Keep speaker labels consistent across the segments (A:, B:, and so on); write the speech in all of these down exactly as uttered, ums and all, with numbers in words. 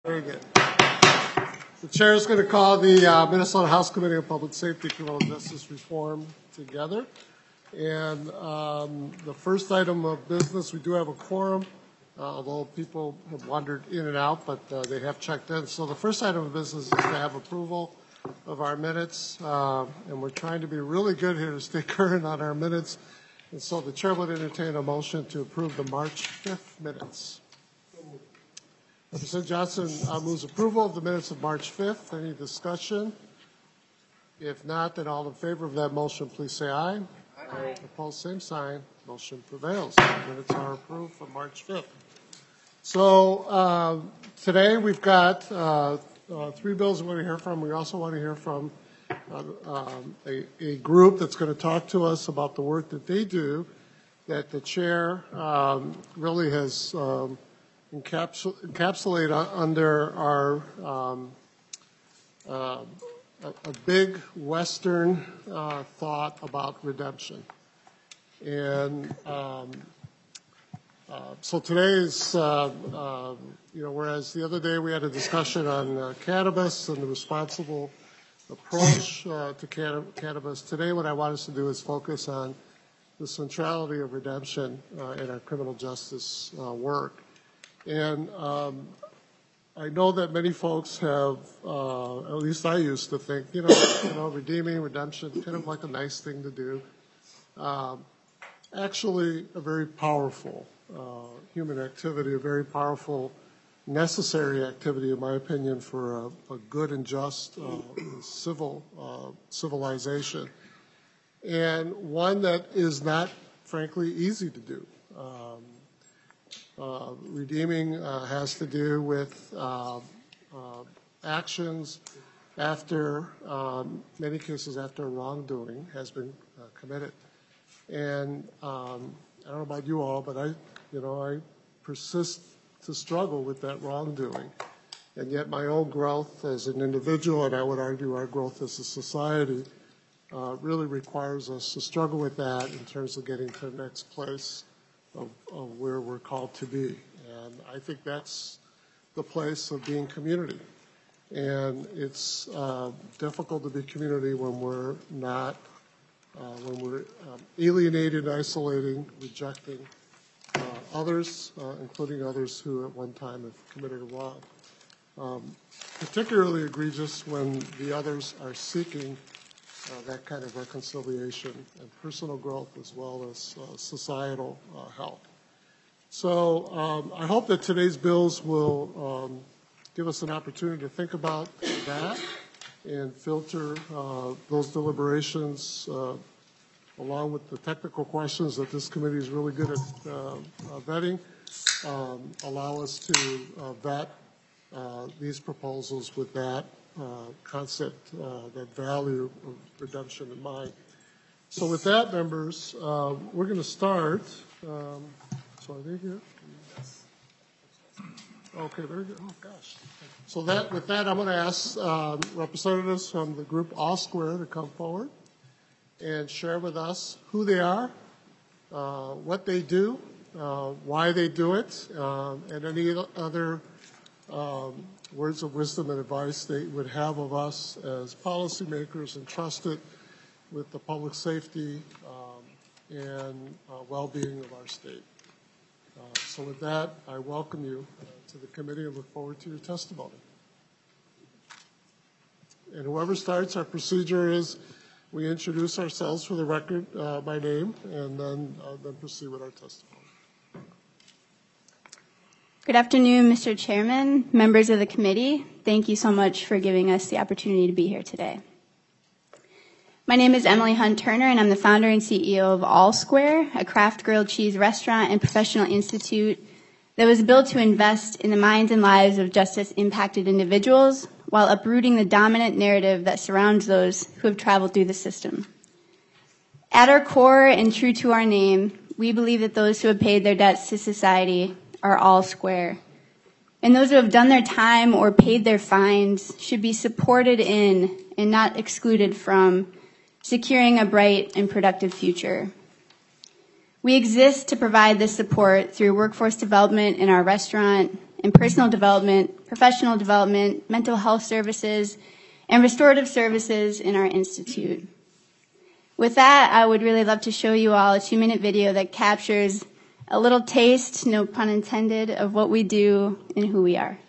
A: Very good. The chair is going to call the uh, Minnesota House Committee on Public Safety, Criminal Justice Reform together. And um, the first item of business, we do have a quorum, uh, although people have wandered in and out, but uh, they have checked in. So the first item of business is to have approval of our minutes. Uh, and we're trying to be really good here to stay current on our minutes. And so the chair would entertain a motion to approve the March fifth minutes. Representative Johnson uh, moves approval of the minutes of March fifth. Any discussion? If not, then all in favor of that motion, please say aye. Aye. Opposed, same sign. Motion prevails. The minutes are approved for March fifth. So uh, today we've got uh, uh, three bills we want to hear from. We also want to hear from uh, um, a, a group that's going to talk to us about the work that they do, that the chair um, really has um, encapsul encapsulate under our um, uh, a, a big Western uh, thought about redemption. And um, uh, so today is, uh, uh, you know, whereas the other day we had a discussion on uh, cannabis and the responsible approach uh, to canna cannabis, today what I want us to do is focus on the centrality of redemption uh, in our criminal justice uh, work. And um, I know that many folks have, uh, at least I used to think, you know, you know, redeeming, redemption, kind of like a nice thing to do. Um, actually, a very powerful uh, human activity, a very powerful, necessary activity, in my opinion, for a, a good and just uh, civil uh, civilization, and one that is not, frankly, easy to do. Um, Uh, redeeming uh, has to do with uh, uh, actions after, um, many cases after wrongdoing has been uh, committed. And um, I don't know about you all, but I, you know, I persist to struggle with that wrongdoing. And yet my own growth as an individual, and I would argue our growth as a society, uh, really requires us to struggle with that in terms of getting to the next place Of, of where we're called to be. And I think that's the place of being community. And it's uh, difficult to be community when we're not, uh, when we're um, alienated, isolating, rejecting uh, others, uh, including others who at one time have committed a wrong. Um, particularly egregious when the others are seeking Uh, that kind of reconciliation and personal growth as well as uh, societal uh, help. So um, I hope that today's bills will um, give us an opportunity to think about that and filter uh, those deliberations uh, along with the technical questions that this committee is really good at uh, uh, vetting, um, allow us to uh, vet uh, these proposals with that Uh, concept, uh, that value of redemption in mind. So with that, members, uh, we're going to start. Um, so are they here? Okay, very good. Oh, gosh. So that, with that, I'm going to ask um, representatives from the group All Square to come forward and share with us who they are, uh, what they do, uh, why they do it, uh, and any other um, words of wisdom and advice they would have of us as policymakers entrusted with the public safety um, and uh, well-being of our state. Uh, so with that, I welcome you uh, to the committee and look forward to your testimony. And whoever starts, our procedure is we introduce ourselves for the record uh, by name and then, uh, then proceed with our testimony.
B: Good afternoon, Mister Chairman, members of the committee. Thank you so much for giving us the opportunity to be here today. My name is Emily Hunt Turner, and I'm the founder and C E O of All Square, a craft grilled cheese restaurant and professional institute that was built to invest in the minds and lives of justice-impacted individuals while uprooting the dominant narrative that surrounds those who have traveled through the system. At our core and true to our name, we believe that those who have paid their debts to society are all square. And those who have done their time or paid their fines should be supported in and not excluded from securing a bright and productive future. We exist to provide this support through workforce development in our restaurant, in personal development, professional development, mental health services, and restorative services in our institute. With that, I would really love to show you all a two-minute video that captures a little taste, no pun intended, of what we do and who we are.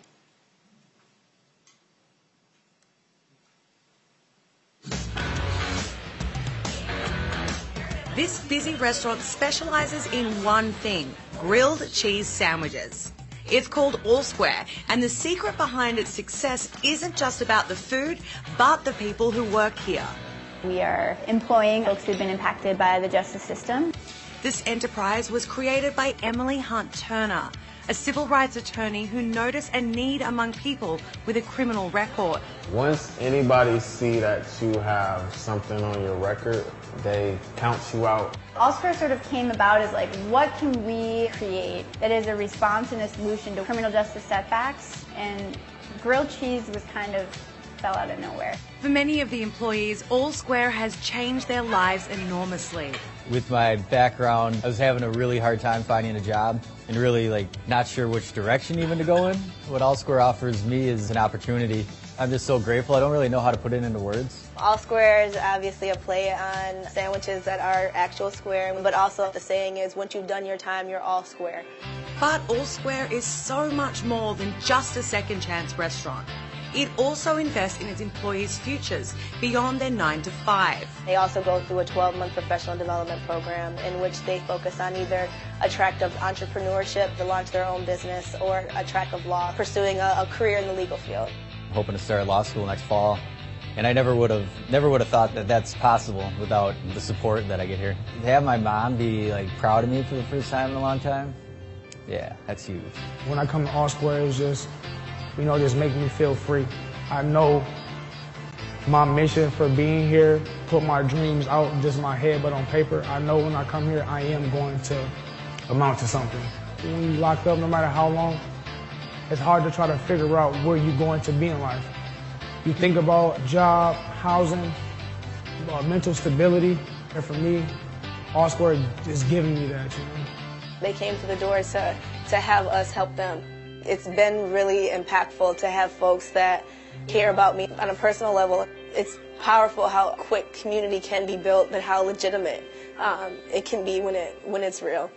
C: This busy restaurant specializes in one thing: grilled cheese sandwiches. It's called All Square, and the secret behind its success isn't just about the food, but the people who work here.
B: We are employing folks who've been impacted by the justice system.
C: This enterprise was created by Emily Hunt Turner, a civil rights attorney who noticed a need among people with a criminal record.
D: Once anybody see that you have something on your record, they count you out.
B: All Square sort of came about as like, what can we create that is a response and a solution to criminal justice setbacks? And grilled cheese was kind of fell out of nowhere.
C: For many of the employees, All Square has changed their lives enormously.
E: With my background, I was having a really hard time finding a job and really like not sure which direction even to go in. What All Square offers me is an opportunity. I'm just so grateful. I don't really know how to put it into words.
F: All Square is obviously a play on sandwiches that are actual square, but also the saying is, once you've done your time, you're all square.
C: But All Square is so much more than just a second chance restaurant. It also invests in its employees' futures beyond their nine to five.
F: They also go through a twelve-month professional development program in which they focus on either a track of entrepreneurship to launch their own business or a track of law, pursuing a, a career in the legal field.
E: I'm hoping to start law school next fall, and I never would have never would have thought that that's possible without the support that I get here. To have my mom be like proud of me for the first time in a long time, yeah, that's huge.
G: When I come to All Square, it's just, you know, just make me feel free. I know my mission for being here, put my dreams out in just my head but on paper. I know when I come here, I am going to amount to something. When you're locked up, no matter how long, it's hard to try to figure out where you're going to be in life. You think about job, housing, uh, mental stability, and for me, All Square is giving me that, you know.
F: They came to the door to, to have us help them. It's been really impactful to have folks that care about me on a personal level. It's powerful how quick community can be built, but how legitimate um, it can be when it when it's real.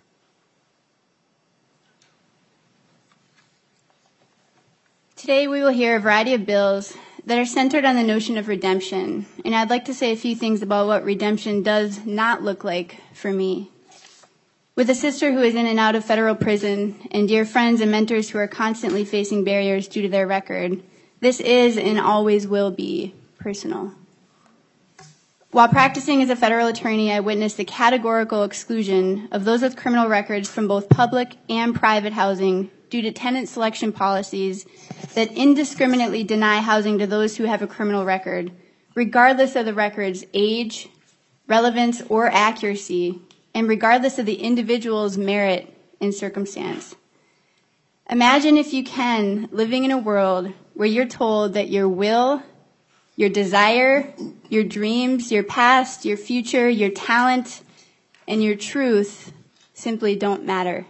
B: Today we will hear a variety of bills that are centered on the notion of redemption, and I'd like to say a few things about what redemption does not look like for me. With a sister who is in and out of federal prison and dear friends and mentors who are constantly facing barriers due to their record, this is and always will be personal. While practicing as a federal attorney, I witnessed the categorical exclusion of those with criminal records from both public and private housing due to tenant selection policies that indiscriminately deny housing to those who have a criminal record, regardless of the record's age, relevance, or accuracy, and regardless of the individual's merit and circumstance. Imagine, if you can, living in a world where you're told that your will, your desire, your dreams, your past, your future, your talent, and your truth simply don't matter.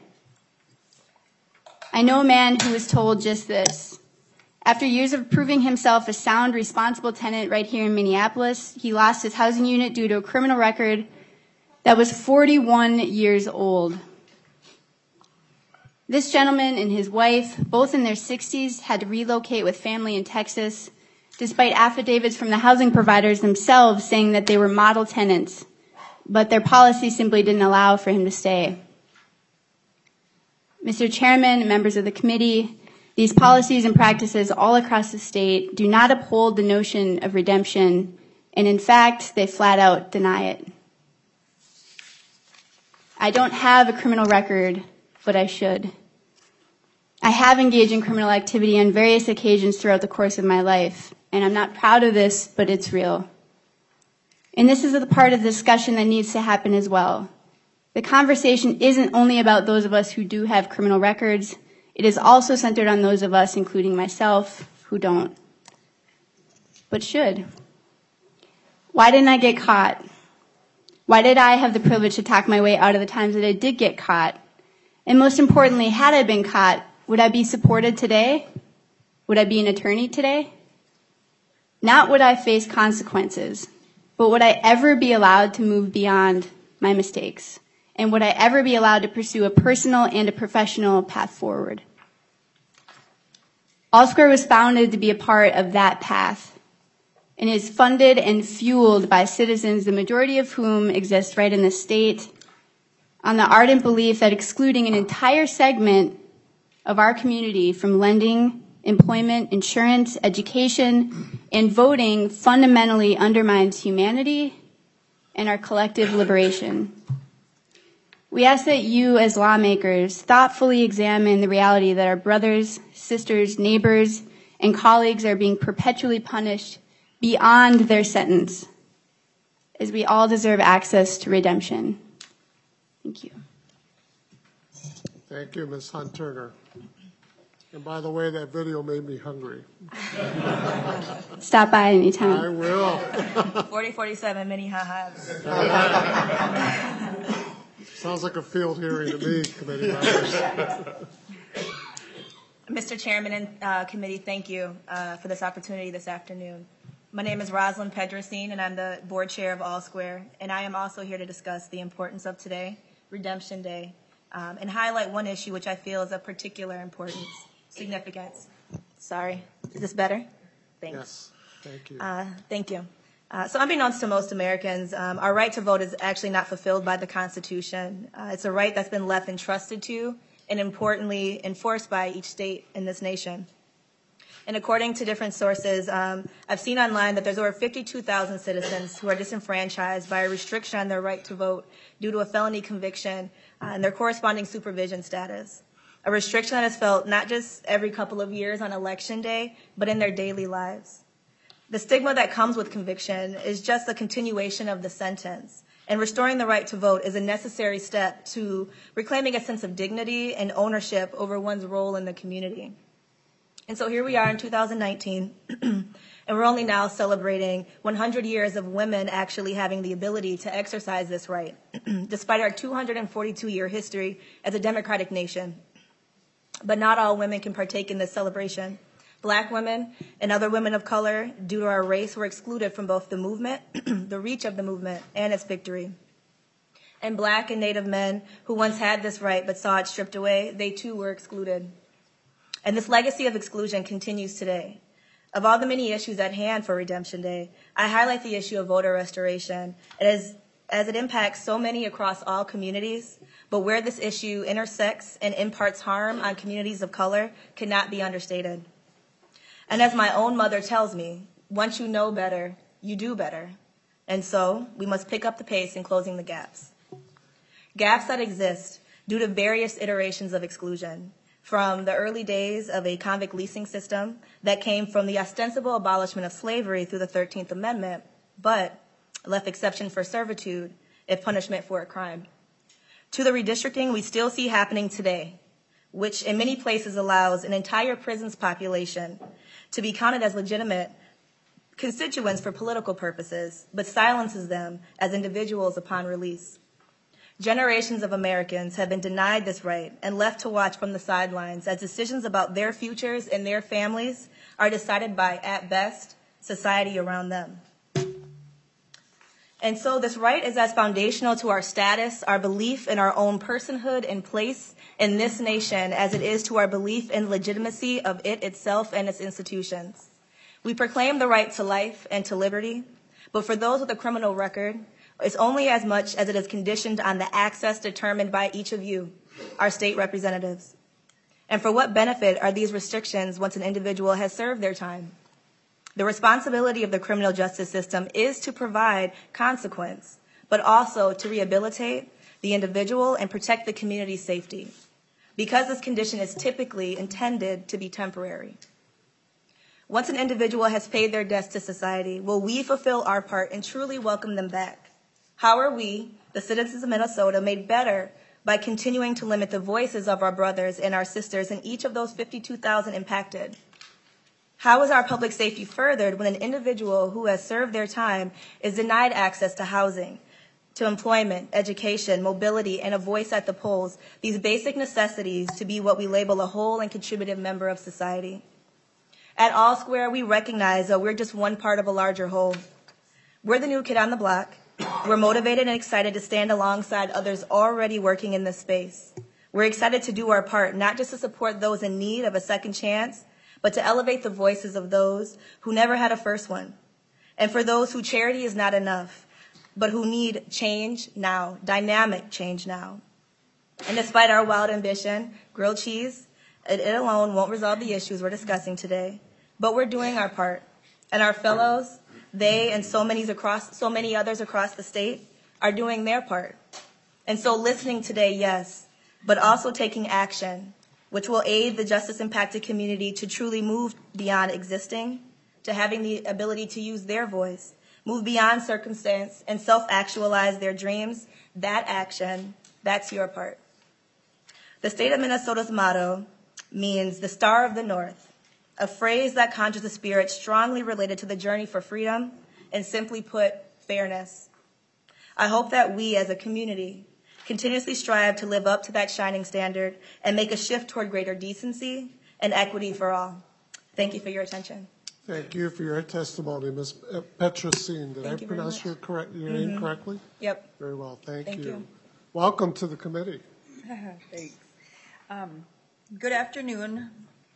B: I know a man who was told just this. After years of proving himself a sound, responsible tenant right here in Minneapolis, he lost his housing unit due to a criminal record that was forty-one years old. This gentleman and his wife, both in their sixties, had to relocate with family in Texas, despite affidavits from the housing providers themselves saying that they were model tenants, but their policy simply didn't allow for him to stay. Mister Chairman and members of the committee, these policies and practices all across the state do not uphold the notion of redemption, and in fact, they flat out deny it. I don't have a criminal record, but I should. I have engaged in criminal activity on various occasions throughout the course of my life, and I'm not proud of this, but it's real. And this is the part of the discussion that needs to happen as well. The conversation isn't only about those of us who do have criminal records. It is also centered on those of us, including myself, who don't, but should. Why didn't I get caught? Why did I have the privilege to talk my way out of the times that I did get caught? And most importantly, had I been caught, Would I be supported today? Would I be an attorney today? Not would I face consequences, but would I ever be allowed to move beyond my mistakes? And would I ever be allowed to pursue a personal and a professional path forward? Allsquare was founded to be a part of that path and is funded and fueled by citizens, the majority of whom exist right in the state, on the ardent belief that excluding an entire segment of our community from lending, employment, insurance, education, and voting fundamentally undermines humanity and our collective liberation. We ask that you, as lawmakers, thoughtfully examine the reality that our brothers, sisters, neighbors, and colleagues are being perpetually punished beyond their sentence, as we all deserve access to redemption. Thank you.
A: Thank you, Miz Hunt Turner. And by the way, that video made me hungry.
B: Stop by anytime.
A: I will.
H: forty forty-seven mini ha-has.
A: Sounds like a field hearing to me, committee members.
H: Mister Chairman and uh, committee, thank you uh, for this opportunity this afternoon. My name is Rosalind Pedrasine, and I'm the board chair of Allsquare, and I am also here to discuss the importance of today, Redemption Day, um, and highlight one issue which I feel is of particular importance, significance. Sorry, is this better? Thanks.
A: Yes, thank you.
H: Uh, thank you. Uh, so unbeknownst to most Americans, um, our right to vote is actually not fulfilled by the Constitution. Uh, it's a right that's been left entrusted to and importantly enforced by each state in this nation. And according to different sources, um, I've seen online that there's over fifty-two thousand citizens who are disenfranchised by a restriction on their right to vote due to a felony conviction uh, and their corresponding supervision status. A restriction that is felt not just every couple of years on election day, but in their daily lives. The stigma that comes with conviction is just a continuation of the sentence, and restoring the right to vote is a necessary step to reclaiming a sense of dignity and ownership over one's role in the community. And so here we are in two thousand nineteen, and we're only now celebrating one hundred years of women actually having the ability to exercise this right, despite our two hundred forty-two year history as a democratic nation. But not all women can partake in this celebration. Black women and other women of color, due to our race, were excluded from both the movement, the reach of the movement, and its victory. And Black and Native men who once had this right but saw it stripped away, they too were excluded. And this legacy of exclusion continues today. Of all the many issues at hand for Redemption Day, I highlight the issue of voter restoration as, as it impacts so many across all communities, but where this issue intersects and imparts harm on communities of color cannot be understated. And as my own mother tells me, once you know better, you do better. And so we must pick up the pace in closing the gaps. Gaps that exist due to various iterations of exclusion, from the early days of a convict leasing system that came from the ostensible abolishment of slavery through the thirteenth Amendment, but left exception for servitude if punishment for a crime, to the redistricting we still see happening today, which in many places allows an entire prison's population to be counted as legitimate constituents for political purposes, but silences them as individuals upon release. Generations of Americans have been denied this right and left to watch from the sidelines as decisions about their futures and their families are decided by, at best, society around them. And so this right is as foundational to our status, our belief in our own personhood and place in this nation as it is to our belief in legitimacy of it itself and its institutions. We proclaim the right to life and to liberty, but for those with a criminal record, it's only as much as it is conditioned on the access determined by each of you, our state representatives. And for what benefit are these restrictions once an individual has served their time? The responsibility of the criminal justice system is to provide consequence, but also to rehabilitate the individual and protect the community's safety, because this condition is typically intended to be temporary. Once an individual has paid their debts to society, will we fulfill our part and truly welcome them back? How are we, the citizens of Minnesota, made better by continuing to limit the voices of our brothers and our sisters in each of those fifty-two thousand impacted? How is our public safety furthered when an individual who has served their time is denied access to housing, to employment, education, mobility, and a voice at the polls, these basic necessities to be what we label a whole and contributive member of society. At All Square, we recognize that we're just one part of a larger whole. We're the new kid on the block. We're motivated and excited to stand alongside others already working in this space. We're excited to do our part, not just to support those in need of a second chance, but to elevate the voices of those who never had a first one. And for those who charity is not enough, but who need change now, dynamic change now. And despite our wild ambition, grilled cheese, it, it alone won't resolve the issues we're discussing today. But we're doing our part. And our fellows, they and so many across, so many others across the state are doing their part. And so listening today, yes, but also taking action, which will aid the justice-impacted community to truly move beyond existing, to having the ability to use their voice, move beyond circumstance, and self-actualize their dreams. That action, that's your part. The state of Minnesota's motto means the Star of the North, a phrase that conjures a spirit strongly related to the journey for freedom and, simply put, fairness. I hope that we as a community continuously strive to live up to that shining standard and make a shift toward greater decency and equity for all. Thank you for your attention.
A: Thank you for your testimony, Miz Petrosine. Did
H: Thank
A: I
H: you very
A: pronounce
H: much.
A: your, correct, your
H: Mm-hmm.
A: name correctly?
H: Yep.
A: Very well. Thank,
H: Thank
A: you.
H: you.
A: Welcome to the committee.
I: Thanks. Um, good afternoon.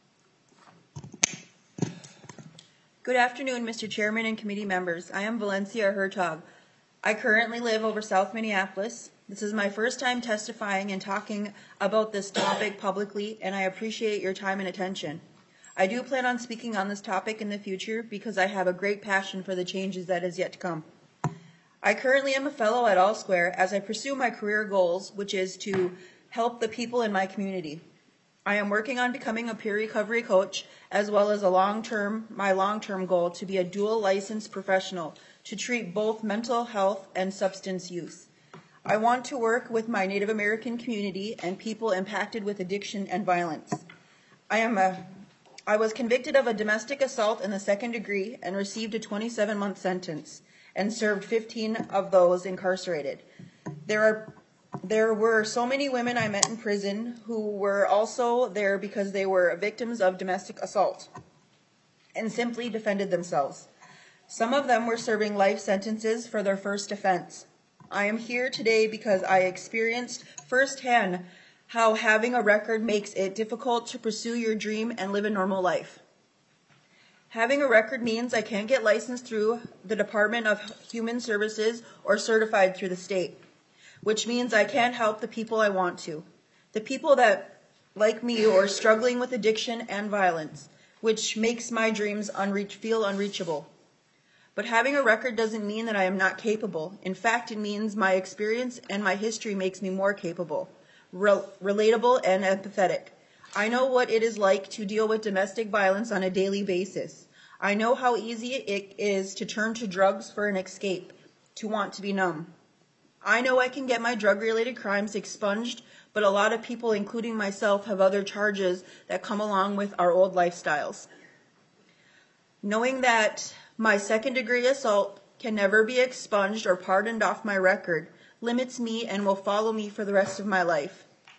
I: Good afternoon, Mister Chairman and committee members. I am Valencia Hertog. I currently live over South Minneapolis. This is my first time testifying and talking about this topic publicly, and I appreciate your time and attention. I do plan on speaking on this topic in the future because I have a great passion for the changes that is yet to come. I currently am a fellow at All Square as I pursue my career goals, which is to help the people in my community. I am working on becoming a peer recovery coach, as well as a long-term, my long-term goal to be a dual licensed professional to treat both mental health and substance use. I want to work with my Native American community and people impacted with addiction and violence. I am a I was convicted of a domestic assault in the second degree and received a twenty-seven month sentence and served fifteen of those incarcerated. There are, there were so many women I met in prison who were also there because they were victims of domestic assault and simply defended themselves. Some of them were serving life sentences for their first offense. I am here today because I experienced firsthand how having a record makes it difficult to pursue your dream and live a normal life. Having a record means I can't get licensed through the Department of Human Services or certified through the state, which means I can't help the people I want to. The people that, like me, are struggling with addiction and violence, which makes my dreams unreach- feel unreachable. But having a record doesn't mean that I am not capable. In fact, it means my experience and my history makes me more capable. Rel- relatable and empathetic. I know what it is like to deal with domestic violence on a daily basis. I know how easy it is to turn to drugs for an escape, to want to be numb. I know I can get my drug-related crimes expunged, but a lot of people, including myself, have other charges that come along with our old lifestyles. Knowing that my second-degree assault can never be expunged or pardoned off my record limits me and will follow me for the rest of my life.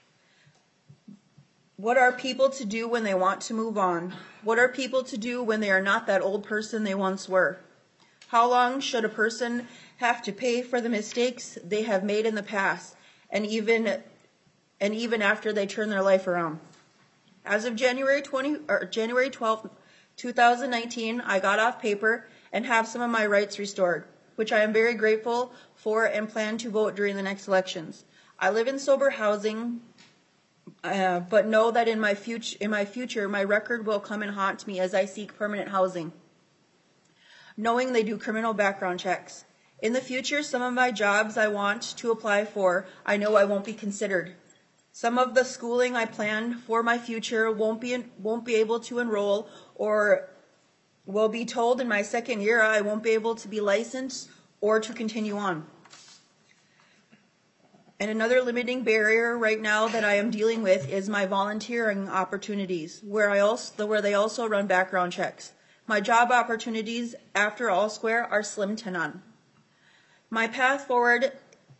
I: What are people to do when they want to move on? What are people to do when they are not that old person they once were? How long should a person have to pay for the mistakes they have made in the past, and even and even after they turn their life around? As of January twentieth or January twelfth, twenty nineteen, I got off paper and have some of my rights restored, which I am very grateful for and plan to vote during the next elections. I live in sober housing, uh, but know that in my future, in my future, my record will come and haunt me as I seek permanent housing. Knowing they do criminal background checks. In the future, some of my jobs I want to apply for, I know I won't be considered. Some of the schooling I plan for my future won't be won't be able to enroll, or will be told in my second year I won't be able to be licensed or to continue on. And another limiting barrier right now that I am dealing with is my volunteering opportunities, where I also where they also run background checks. My job opportunities after All Square are slim to none. My path forward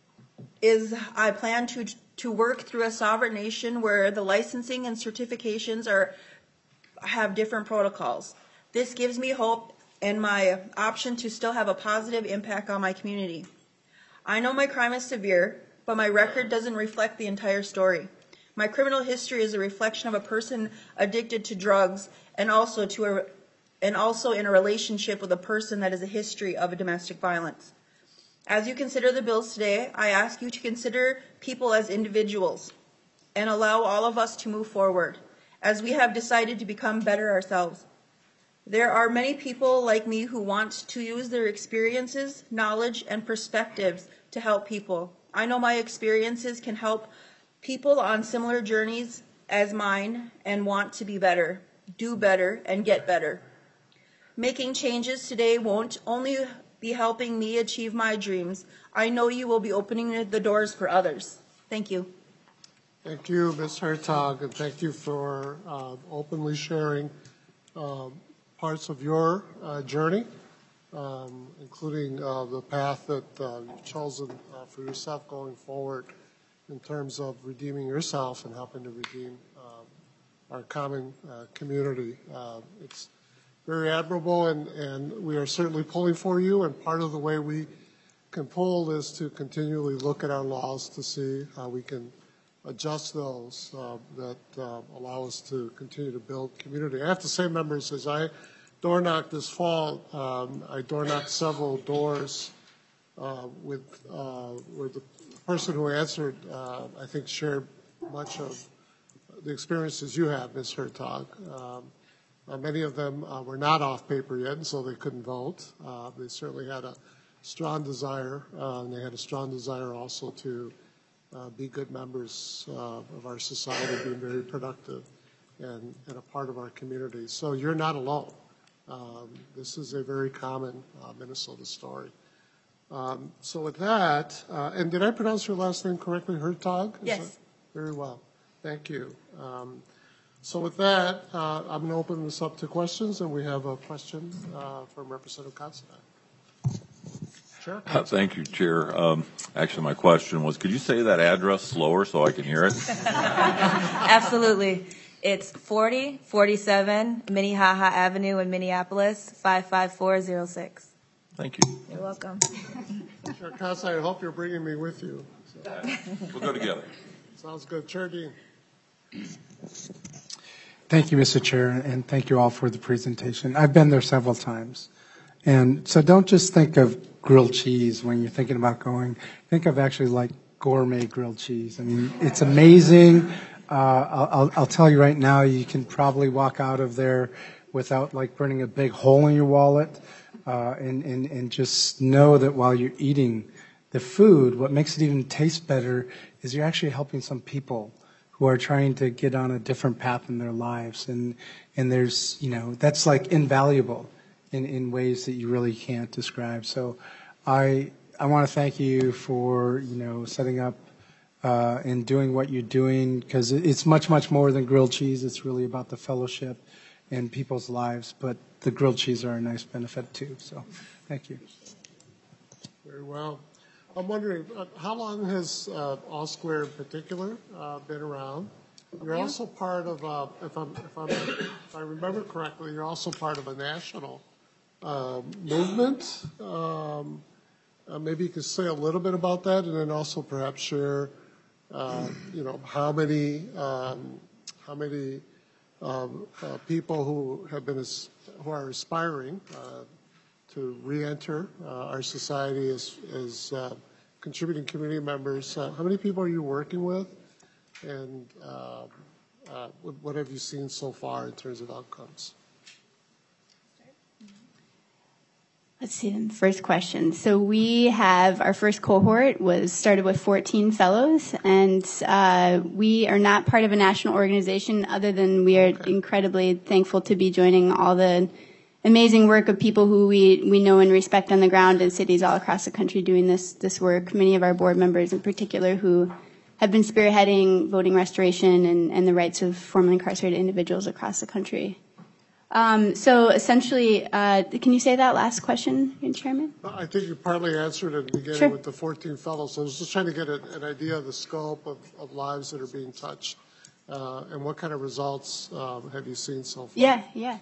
I: is I plan to to work through a sovereign nation where the licensing and certifications are have different protocols. This gives me hope and my option to still have a positive impact on my community. I know my crime is severe, but my record doesn't reflect the entire story. My criminal history is a reflection of a person addicted to drugs and also to a and also in a relationship with a person that has a history of a domestic violence. As you consider the bills today, I ask you to consider people as individuals and allow all of us to move forward as we have decided to become better ourselves. There are many people like me who want to use their experiences, knowledge, and perspectives to help people. I know my experiences can help people on similar journeys as mine and want to be better, do better, and get better. Making changes today won't only be helping me achieve my dreams. I know you will be opening the doors for others. Thank you.
A: Thank you, Miz Hertog, and thank you for uh, openly sharing uh, parts of your uh, journey, um, including uh, the path that uh, you've chosen uh, for yourself going forward in terms of redeeming yourself and helping to redeem uh, our common uh, community. Uh, it's very admirable, and, and we are certainly pulling for you, and part of the way we can pull is to continually look at our laws to see how we can adjust those uh, that uh, allow us to continue to build community. I have to say, members, as I door knocked this fall, um, I door knocked several doors uh, with uh, where the person who answered, uh, I think, shared much of the experiences you have, Miz Hertog. Um, Uh, many of them uh, were not off paper yet, and so they couldn't vote. Uh, they certainly had a strong desire, uh, and they had a strong desire also to uh, be good members uh, of our society, being very productive and, and a part of our community. So you're not alone. Um, this is a very common uh, Minnesota story. Um, so with that, uh, and did I pronounce your last name correctly, Hertog? Is
H: Yes.
A: that, very well. Thank you. Um, So with that, uh, I'm going to open this up to questions, and we have a question uh, from Representative Considine. Sure.
J: Uh, thank you, Chair. Um, actually, my question was, could you say that address slower so I can hear it?
H: Absolutely. It's forty forty-seven Minnehaha Avenue in Minneapolis, five five four zero six.
J: Thank you.
H: You're welcome.
A: Chair Considine, I hope you're bringing me with you. So.
J: We'll go together.
A: Sounds good. Chair Dean.
K: Thank you, Mister Chair, and thank you all for the presentation. I've been there several times. And so don't just think of grilled cheese when you're thinking about going. Think of actually like gourmet grilled cheese. I mean, it's amazing. Uh, I'll, I'll, I'll tell you right now, you can probably walk out of there without like burning a big hole in your wallet, uh, and, and, and just know that while you're eating the food, what makes it even taste better is you're actually helping some people who are trying to get on a different path in their lives. And, and there's, you know, that's like invaluable in, in ways that you really can't describe. So I, I want to thank you for, you know, setting up uh, and doing what you're doing, because it's much, much more than grilled cheese. It's really about the fellowship and people's lives. But the grilled cheese are a nice benefit too. So thank you.
A: Very well. I'm wondering, uh, how long has uh, All Square in particular uh, been around? You're also part of, uh, if, I'm, if, I'm, if I remember correctly, you're also part of a national uh, movement. Um, uh, maybe you could say a little bit about that, and then also perhaps share, uh, you know, how many, um, how many um, uh, people who have been, as, who are aspiring uh, to re-enter uh, our society as, as uh, contributing community members. Uh, how many people are you working with, and uh, uh, what, what have you seen so far in terms of outcomes?
B: Let's see, the first question. So we have, our first cohort was started with fourteen fellows, and uh, we are not part of a national organization other than we are okay. incredibly thankful to be joining all the amazing work of people who we, we know and respect on the ground in cities all across the country doing this, this work. Many of our board members in particular who have been spearheading voting restoration and, and the rights of formerly incarcerated individuals across the country. Um, so essentially, uh, can you say that last question, Chairman?
A: I think you partly answered it at the beginning
B: Sure.
A: with the fourteen fellows. So I was just trying to get a, an idea of the scope of, of lives that are being touched, uh, and what kind of results um, have you seen so far?
B: Yeah, yeah.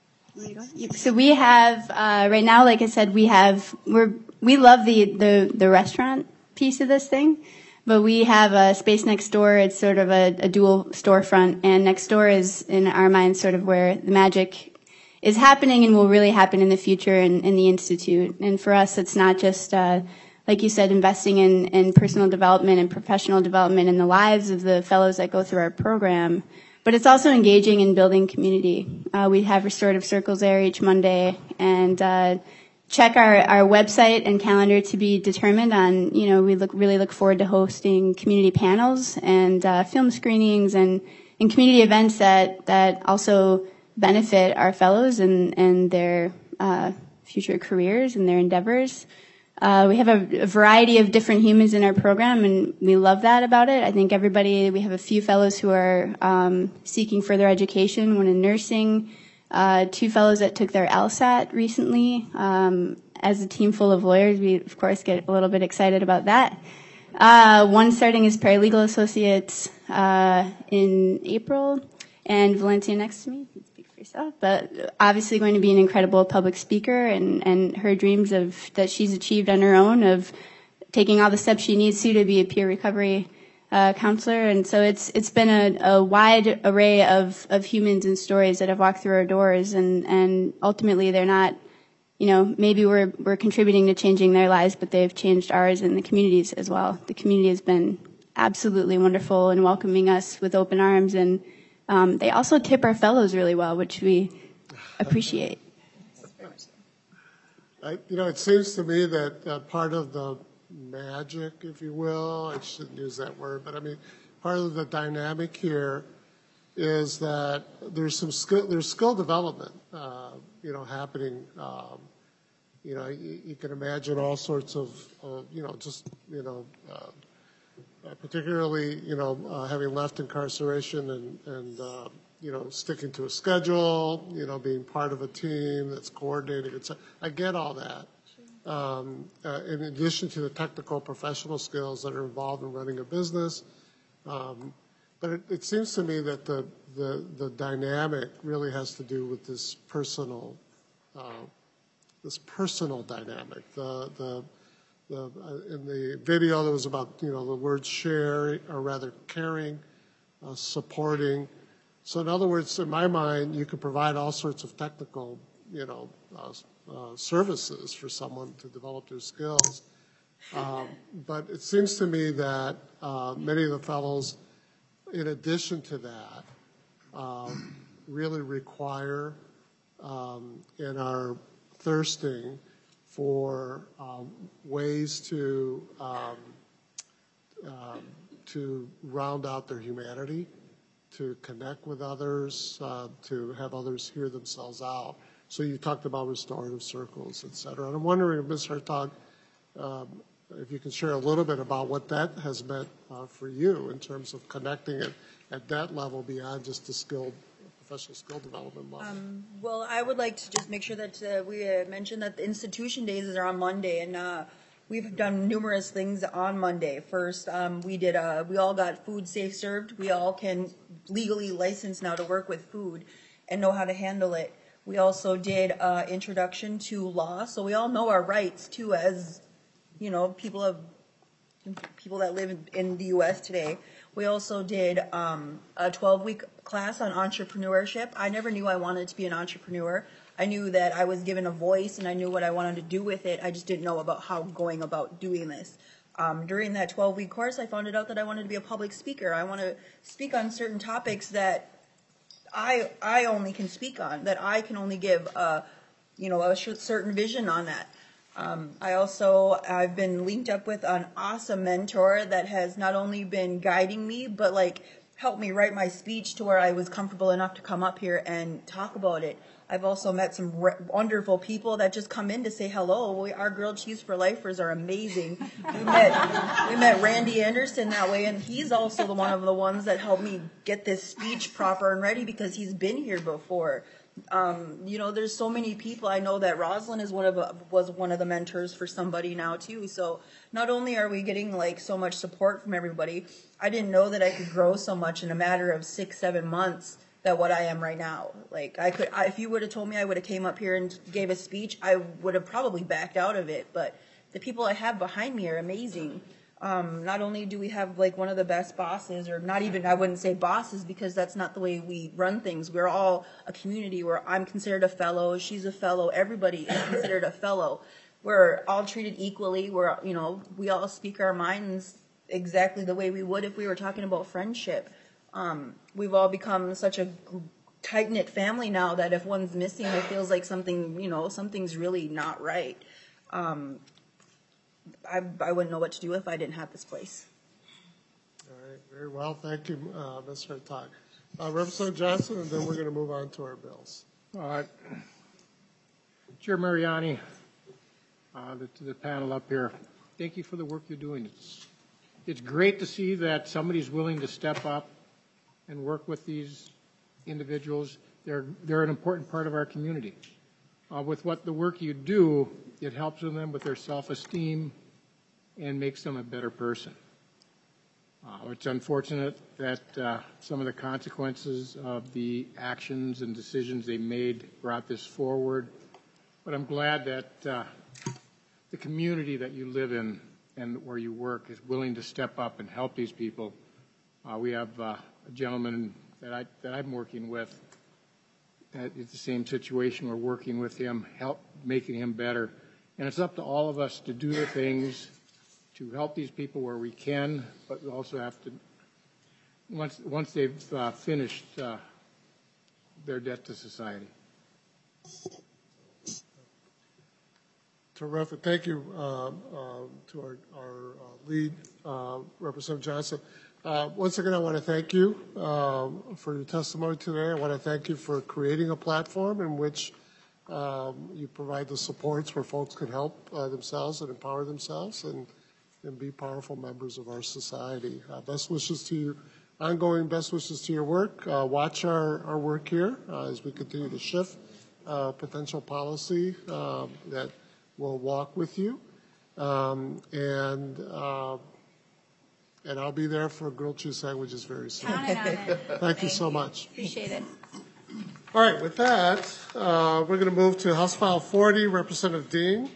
B: So we have uh, right now, like I said, we have we're we love the, the the restaurant piece of this thing, but we have a space next door. It's sort of a, a dual storefront, and next door is in our minds sort of where the magic is happening and will really happen in the future in, in the institute. And for us, it's not just uh, like you said, investing in, in personal development and professional development in the lives of the fellows that go through our program. But it's also engaging in building community. Uh, we have restorative circles there each Monday, and uh, check our, our website and calendar to be determined on, you know, we look really look forward to hosting community panels and uh, film screenings and, and community events that, that also benefit our fellows and, and their uh, future careers and their endeavors. Uh, we have a, a variety of different humans in our program, and we love that about it. I think everybody, we have a few fellows who are um, seeking further education, one in nursing, uh, two fellows that took their LSAT recently. Um, as a team full of lawyers, we, of course, get a little bit excited about that. Uh, one starting as paralegal associates uh, in April, and Valencia next to me. Yourself, but obviously going to be an incredible public speaker, and, and her dreams of that she's achieved on her own of taking all the steps she needs to to be a peer recovery uh, counselor. And so it's it's been a, a wide array of, of humans and stories that have walked through our doors, and, and ultimately they're not, you know, maybe we're we're contributing to changing their lives, but they've changed ours and the communities as well. The community has been absolutely wonderful in welcoming us with open arms, and Um, they also tip our fellows really well, which we appreciate.
A: I, you know, it seems to me that uh, part of the magic, if you will, I shouldn't use that word, but I mean, part of the dynamic here is that there's some skill, there's skill development, uh, you know, happening. Um, you know, you, you can imagine all sorts of, uh, you know, just, you know, uh, Uh, particularly, you know, uh, having left incarceration and, and uh, you know, sticking to a schedule, you know, being part of a team that's coordinating. It's, I get all that. Um, uh, in addition to the technical professional skills that are involved in running a business. Um, but it, it seems to me that the, the, the dynamic really has to do with this personal, uh, this personal dynamic. The, the, The, uh, in the video, there was about, you know, the word share, or rather caring, uh, supporting. So in other words, in my mind, you could provide all sorts of technical, you know, uh, uh, services for someone to develop their skills. Um, but it seems to me that uh, many of the fellows, in addition to that, um, really require um, and are thirsting for um, ways to um, um, to round out their humanity, to connect with others, uh, to have others hear themselves out. So you talked about restorative circles, et cetera. And I'm wondering, Miz Hertog, um, if you can share a little bit about what that has meant uh, for you in terms of connecting it at that level beyond just the skilled professional skill development level.
I: Um, well, I would like to just make sure that uh, we uh, mentioned that the institution days are on Monday, and uh, we've done numerous things on Monday. First, um, we did. Uh, we all got food safe served. We all can legally licensed now to work with food and know how to handle it. We also did uh, introduction to law, so we all know our rights too, as you know, people of people that live in the U S today. We also did um, a twelve-week class on entrepreneurship. I never knew I wanted to be an entrepreneur. I knew that I was given a voice and I knew what I wanted to do with it. I just didn't know about how going about doing this. Um, during that twelve-week course, I found it out that I wanted to be a public speaker. I want to speak on certain topics that I I only can speak on, that I can only give a, you know, a certain vision on that. Um, I also, I've been linked up with an awesome mentor that has not only been guiding me, but like helped me write my speech to where I was comfortable enough to come up here and talk about it. I've also met some re- wonderful people that just come in to say hello. We, our grilled cheese for lifers are amazing. We met, we met Randy Anderson that way, and he's also the one of the ones that helped me get this speech proper and ready because he's been here before. Um, you know, there's so many people. I know that Roslyn is one of a, was one of the mentors for somebody now too. So not only are we getting like so much support from everybody, I didn't know that I could grow so much in a matter of six, seven months that what I am right now. Like I could, I, if you would have told me I would have came up here and gave a speech, I would have probably backed out of it. But the people I have behind me are amazing. Um, not only do we have like one of the best bosses, or not even, I wouldn't say bosses because that's not the way we run things. We're all a community where I'm considered a fellow, she's a fellow, everybody is considered a fellow. We're all treated equally. We're, you know, we all speak our minds exactly the way we would if we were talking about friendship. Um, we've all become such a tight-knit family now that if one's missing, it feels like something, you know, something's really not right. Um, I, I wouldn't know what to do if I didn't have this place.
A: All right, very well. Thank you, uh, Mister Hartog. Uh, Representative Johnson, and then we're going to move on to our bills.
L: Uh, Chair Mariani, uh, the, to the panel up here, thank you for the work you're doing. It's, it's great to see that somebody's willing to step up and work with these individuals. They're, they're an important part of our community. Uh, with what the work you do, it helps them with their self-esteem and makes them a better person. Uh, it's unfortunate that uh, some of the consequences of the actions and decisions they made brought this forward, but I'm glad that uh, the community that you live in and where you work is willing to step up and help these people. Uh, we have uh, a gentleman that, I, that I'm working with. It's the same situation. We're working with him, help making him better. And it's up to all of us to do the things to help these people where we can, but we also have to, once, once they've uh, finished uh, their debt to society.
A: Terrific. Thank you uh, uh, to our, our uh, lead, uh, Representative Johnson. Uh, once again, I want to thank you um, for your testimony today. I want to thank you for creating a platform in which um, you provide the supports where folks can help uh, themselves and empower themselves and, and be powerful members of our society. Uh, best wishes to you, ongoing best wishes to your work. Uh, watch our, our work here uh, as we continue to shift uh, potential policy uh, that will walk with you. Um, and uh, And I'll be there for grilled cheese sandwiches very soon.
B: Counting on it.
A: Thank,
B: Thank
A: you so
B: you.
A: much.
B: Appreciate it.
A: All right, with that, uh, we're going to move to House File forty, Representative Dean.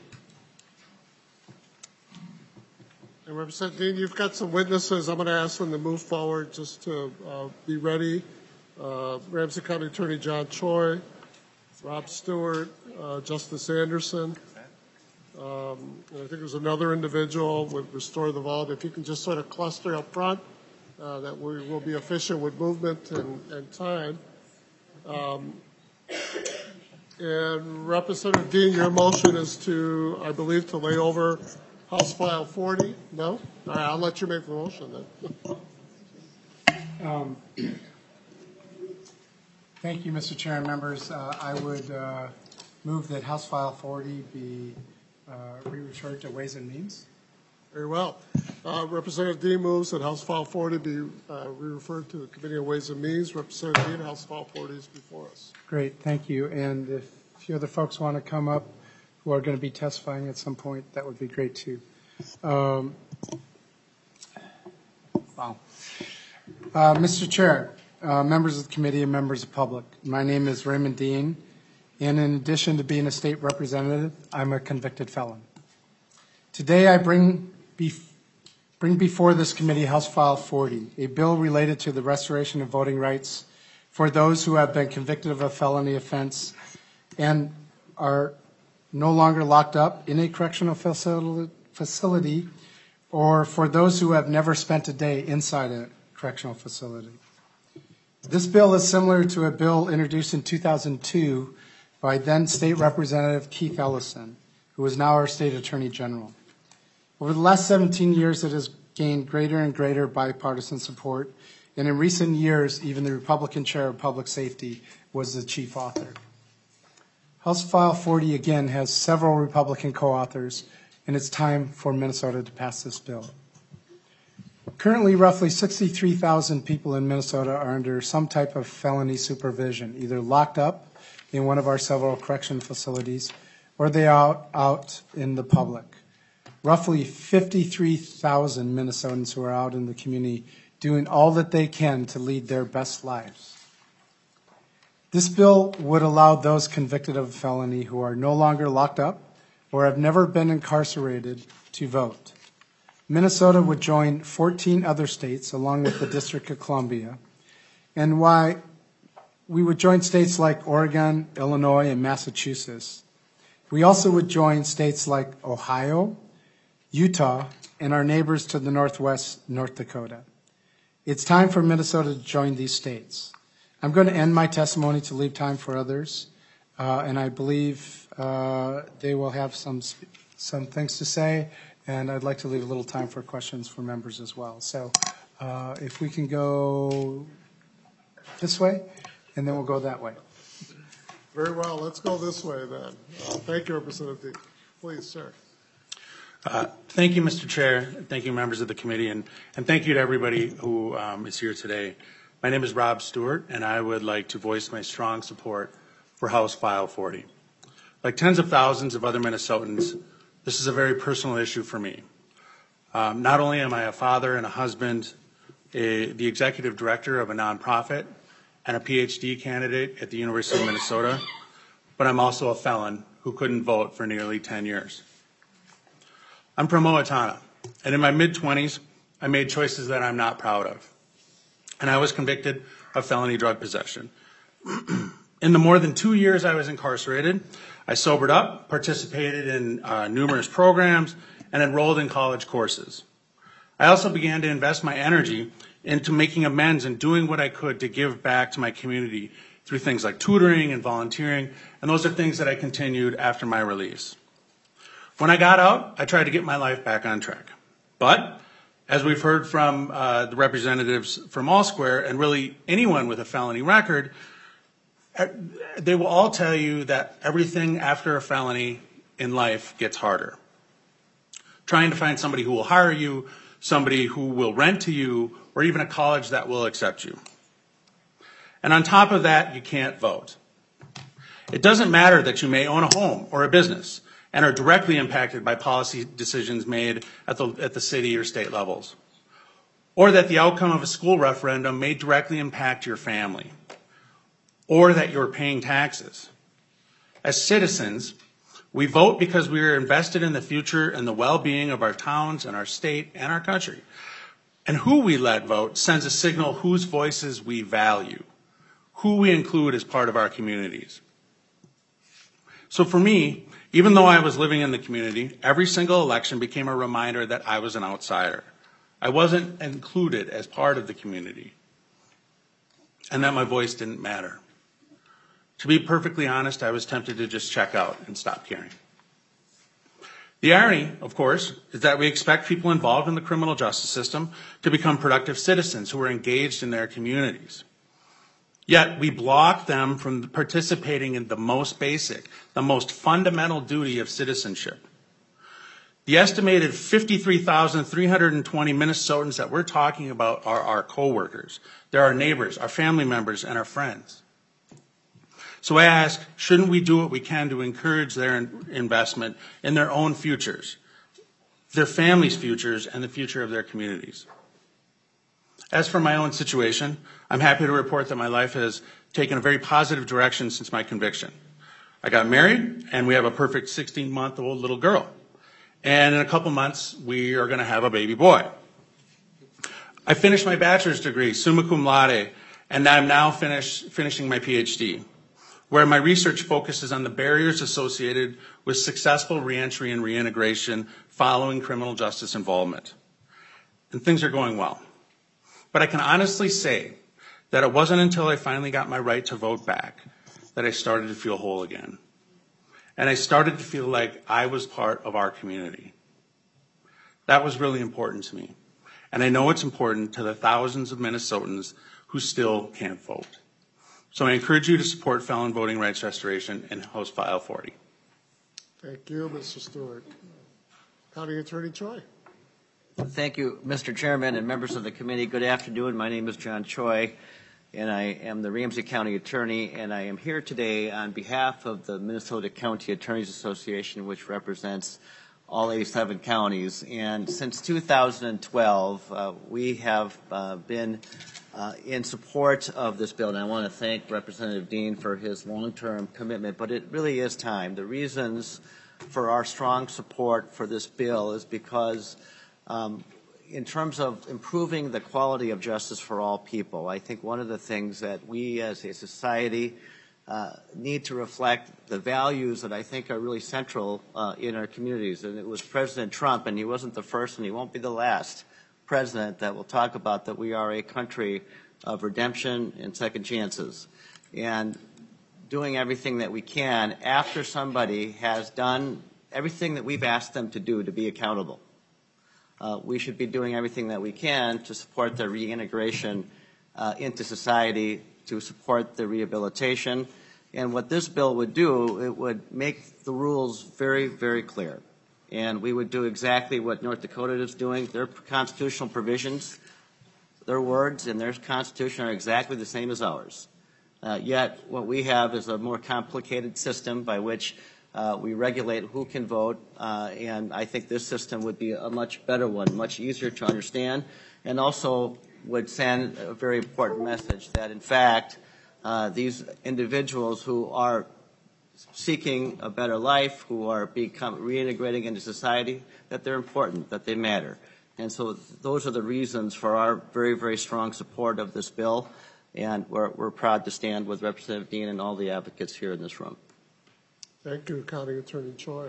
A: And Representative Dean, you've got some witnesses. I'm going to ask them to move forward just to uh, be ready. Uh, Ramsey County Attorney John Choi, Rob Stewart, uh, Justice Anderson. Um, and I think there's another individual with Restore the Vault. If you can just sort of cluster up front, uh, that we will be efficient with movement and, and time. Um, and Representative Dean, your motion is to, I believe, to lay over House File forty. No? All right, I'll let you make the motion then.
K: Um, thank you, Mister Chair and members. Uh, I would uh, move that House File forty be Uh, re-referred to Ways and Means.
A: Very well. Uh, Representative Dean moves that House File forty be uh, re-referred to the Committee on Ways and Means. Representative Dean, House File forty is before us.
K: Great, thank you. And if a few other folks want to come up who are going to be testifying at some point, that would be great too. Um, wow. Uh, Mister Chair, uh, members of the committee and members of the public, my name is Raymond Dean. And in addition to being a state representative, I'm a convicted felon. Today I bring, bef bring before this committee House File forty, a bill related to the restoration of voting rights for those who have been convicted of a felony offense and are no longer locked up in a correctional facility, or for those who have never spent a day inside a correctional facility. This bill is similar to a bill introduced in two thousand two by then State Representative Keith Ellison, who is now our State Attorney General. Over the last seventeen years, it has gained greater and greater bipartisan support, and in recent years, even the Republican Chair of Public Safety was the chief author. House File forty, again, has several Republican co-authors, and it's time for Minnesota to pass this bill. Currently, roughly sixty-three thousand people in Minnesota are under some type of felony supervision, either locked up in one of our several correction facilities, or they are out, out in the public. Roughly fifty-three thousand Minnesotans who are out in the community doing all that they can to lead their best lives. This bill would allow those convicted of a felony who are no longer locked up or have never been incarcerated to vote. Minnesota would join fourteen other states along with the District of Columbia, and why we would join states like Oregon, Illinois, and Massachusetts. We also would join states like Ohio, Utah, and our neighbors to the northwest, North Dakota. It's time for Minnesota to join these states. I'm going to end my testimony to leave time for others, uh, and I believe uh, they will have some some things to say, and I'd like to leave a little time for questions for members as well. So uh, if we can go this way, and then we'll go that way.
A: Very well. Let's go this way then. Uh, thank you, Representative. Please, sir.
M: Uh, thank you, Mister Chair. Thank you, members of the committee, and, and thank you to everybody who um, is here today. My name is Rob Stewart, and I would like to voice my strong support for House File forty. Like tens of thousands of other Minnesotans, this is a very personal issue for me. Um, not only am I a father and a husband, a, the executive director of a nonprofit, and a P H D candidate at the University of Minnesota, but I'm also a felon who couldn't vote for nearly ten years. I'm from Owatonna, and in my mid-twenties, I made choices that I'm not proud of. And I was convicted of felony drug possession. In the more than two years I was incarcerated, I sobered up, participated in uh, numerous programs, and enrolled in college courses. I also began to invest my energy into making amends and doing what I could to give back to my community through things like tutoring and volunteering, and those are things that I continued after my release. When I got out, I tried to get my life back on track. But, as we've heard from uh, the representatives from Allsquare, and really anyone with a felony record, they will all tell you that everything after a felony in life gets harder. Trying to find somebody who will hire you, somebody who will rent to you, or even a college that will accept you. And on top of that, you can't vote. It doesn't matter that you may own a home or a business and are directly impacted by policy decisions made at the, at the city or state levels, or that the outcome of a school referendum may directly impact your family, or that you're paying taxes. As citizens, we vote because we are invested in the future and the well-being of our towns and our state and our country. And who we let vote sends a signal whose voices we value, who we include as part of our communities. So for me, even though I was living in the community, every single election became a reminder that I was an outsider. I wasn't included as part of the community, and that my voice didn't matter. To be perfectly honest, I was tempted to just check out and stop caring. The irony, of course, is that we expect people involved in the criminal justice system to become productive citizens who are engaged in their communities. Yet we block them from participating in the most basic, the most fundamental duty of citizenship. The estimated fifty-three thousand three hundred twenty Minnesotans that we're talking about are our coworkers. They're our neighbors, our family members, and our friends. So I ask, shouldn't we do what we can to encourage their investment in their own futures, their families' futures, and the future of their communities? As for my own situation, I'm happy to report that my life has taken a very positive direction since my conviction. I got married, and we have a perfect sixteen-month-old little girl. And in a couple months, we are going to have a baby boy. I finished my bachelor's degree, summa cum laude, and I'm now finish, finishing my P H D, where my research focuses on the barriers associated with successful reentry and reintegration following criminal justice involvement. And things are going well. But I can honestly say that it wasn't until I finally got my right to vote back that I started to feel whole again. And I started to feel like I was part of our community. That was really important to me. And I know it's important to the thousands of Minnesotans who still can't vote. So I encourage you to support felon voting rights restoration in House File forty.
A: Thank you, Mister Stewart. County Attorney Choi.
N: Thank you, Mister Chairman and members of the committee. Good afternoon. My name is John Choi. and I am the Ramsey County Attorney, and I am here today on behalf of the Minnesota County Attorneys Association, which represents all eighty-seven counties. And since two thousand twelve, uh, we have uh, been uh, in support of this bill, and I want to thank Representative Dean for his long-term commitment, but it really is time. The reasons for our strong support for this bill is because um, in terms of improving the quality of justice for all people, I think one of the things that we as a society uh, need to reflect the values that I think are really central uh, in our communities. And it was President Trump, and he wasn't the first and he won't be the last president that will talk about that we are a country of redemption and second chances. And doing everything that we can after somebody has done everything that we've asked them to do to be accountable. Uh, we should be doing everything that we can to support their reintegration uh, into society, to support their rehabilitation. And what this bill would do, it would make the rules very, very clear. And we would do exactly what North Dakota is doing. Their constitutional provisions, their words in their constitution are exactly the same as ours. Uh, yet what we have is a more complicated system by which uh, we regulate who can vote, uh, and I think this system would be a much better one, much easier to understand, and also would send a very important message that, in fact, uh, these individuals who are seeking a better life, who are become reintegrating into society, that they're important, that they matter. And so those are the reasons for our very, very strong support of this bill. And we're, we're proud to stand with Representative Dean and all the advocates here in this room.
A: Thank you, County Attorney Choi.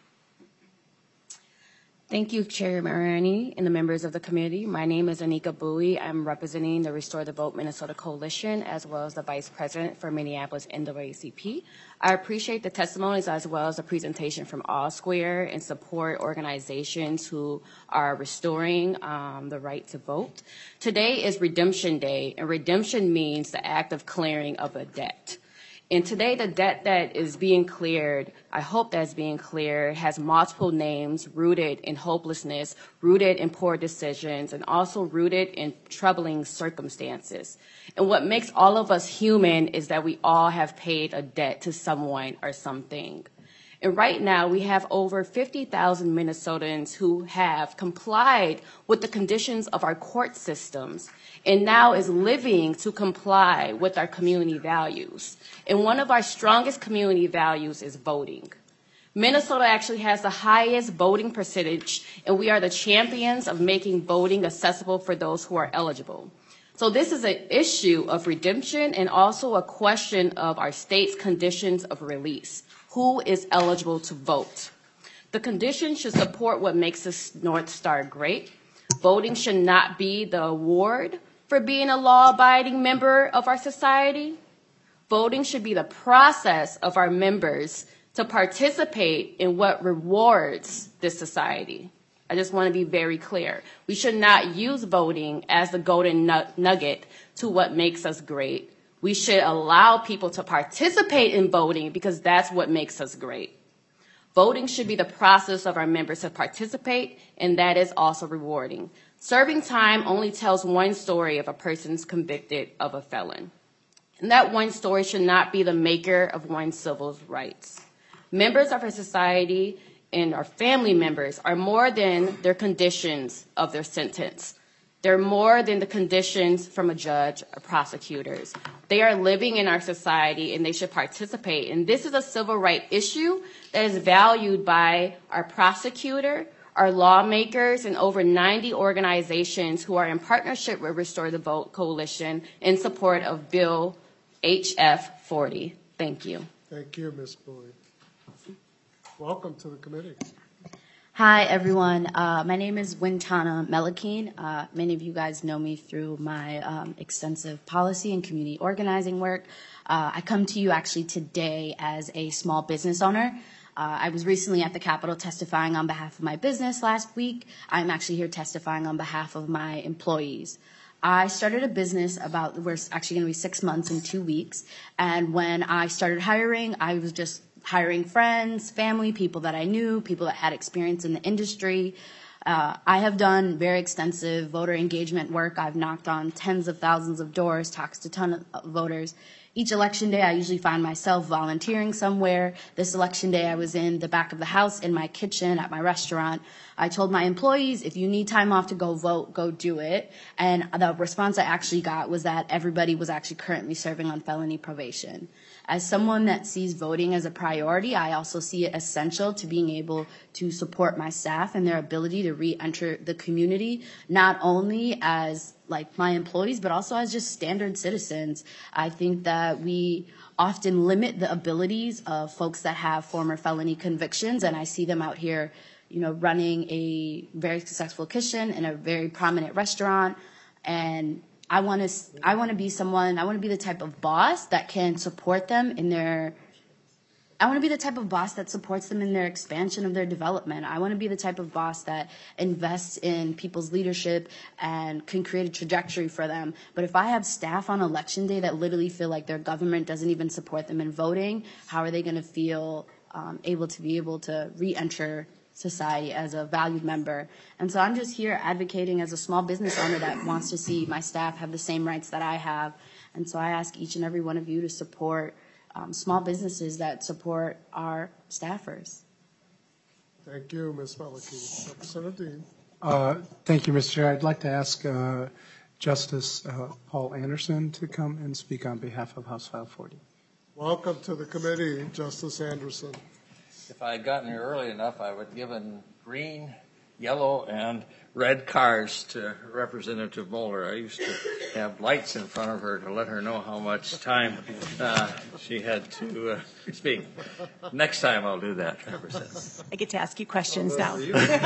O: Thank you, Chair Mariani and the members of the committee. My name is Anika Bowie. I'm representing the Restore the Vote Minnesota Coalition, as well as the Vice President for Minneapolis N double A C P. I appreciate the testimonies as well as the presentation from All Square and support organizations who are restoring um, the right to vote. Today is Redemption Day, and redemption means the act of clearing of a debt. And today, the debt that is being cleared, I hope that's being cleared, has multiple names rooted in hopelessness, rooted in poor decisions, and also rooted in troubling circumstances. And what makes all of us human is that we all have paid a debt to someone or something. And right now, we have over fifty thousand Minnesotans who have complied with the conditions of our court systems and now is living to comply with our community values. And one of our strongest community values is voting. Minnesota actually has the highest voting percentage, and we are the champions of making voting accessible for those who are eligible. So this is an issue of redemption and also a question of our state's conditions of release. Who is eligible to vote? The conditions should support what makes this North Star great. Voting should not be the award for being a law-abiding member of our society. Voting should be the process of our members to participate in what rewards this society. I just want to be very clear. We should not use voting as the golden nugget to what makes us great. We should allow people to participate in voting because that's what makes us great. Voting should be the process of our members to participate, and that is also rewarding. Serving time only tells one story if a person's convicted of a felon. And that one story should not be the maker of one's civil rights. Members of our society and our family members are more than their conditions of their sentence. They're more than the conditions from a judge or prosecutors. They are living in our society and they should participate. And this is a civil rights issue that is valued by our prosecutor, our lawmakers, and over ninety organizations who are in partnership with Restore the Vote Coalition in support of Bill H F forty. Thank you.
A: Thank you, Miz Bowie. Welcome to the committee.
P: Hi, everyone. Uh, my name is Wintana Melakine. Uh, many of you guys know me through my um, extensive policy and community organizing work. Uh, I come to you actually today as a small business owner. Uh, I was recently at the Capitol testifying on behalf of my business last week. I'm actually here testifying on behalf of my employees. I started a business about, we're actually going to be six months in two weeks. And when I started hiring, I was just hiring friends, family, people that I knew, people that had experience in the industry. Uh, I have done very extensive voter engagement work. I've knocked on tens of thousands of doors, talked to a ton of voters. Each election day, I usually find myself volunteering somewhere. This election day, I was in the back of the house, in my kitchen, at my restaurant. I told my employees, if you need time off to go vote, go do it. And the response I actually got was that everybody was actually currently serving on felony probation. As someone that sees voting as a priority, I also see it essential to being able to support my staff and their ability to re-enter the community, not only as like my employees, but also as just standard citizens. I think that we often limit the abilities of folks that have former felony convictions, and I see them out here, you know, running a very successful kitchen in a very prominent restaurant. And I want to, I want to be someone, I want to be the type of boss that can support them in their, I want to be the type of boss that supports them in their expansion of their development. I want to be the type of boss that invests in people's leadership and can create a trajectory for them. But if I have staff on election day that literally feel like their government doesn't even support them in voting, how are they going to feel um, able to be able to re-enter society as a valued member? And so I'm just here advocating as a small business owner that wants to see my staff have the same rights that I have. And so I ask each and every one of you to support um, small businesses that support our staffers.
A: Thank you, Miz Meliky. Representative Dean.
K: Uh, thank you, Mister Chair. I'd like to ask uh, Justice uh, Paul Anderson to come and speak on behalf of House File forty.
A: Welcome to the committee, Justice Anderson.
Q: If I had gotten here early enough, I would have given green, yellow, and red cards to Representative Moeller. I used to have lights in front of her to let her know how much time uh, she had to uh, speak. Next time I'll do that, Representative.
C: I get to ask you questions now.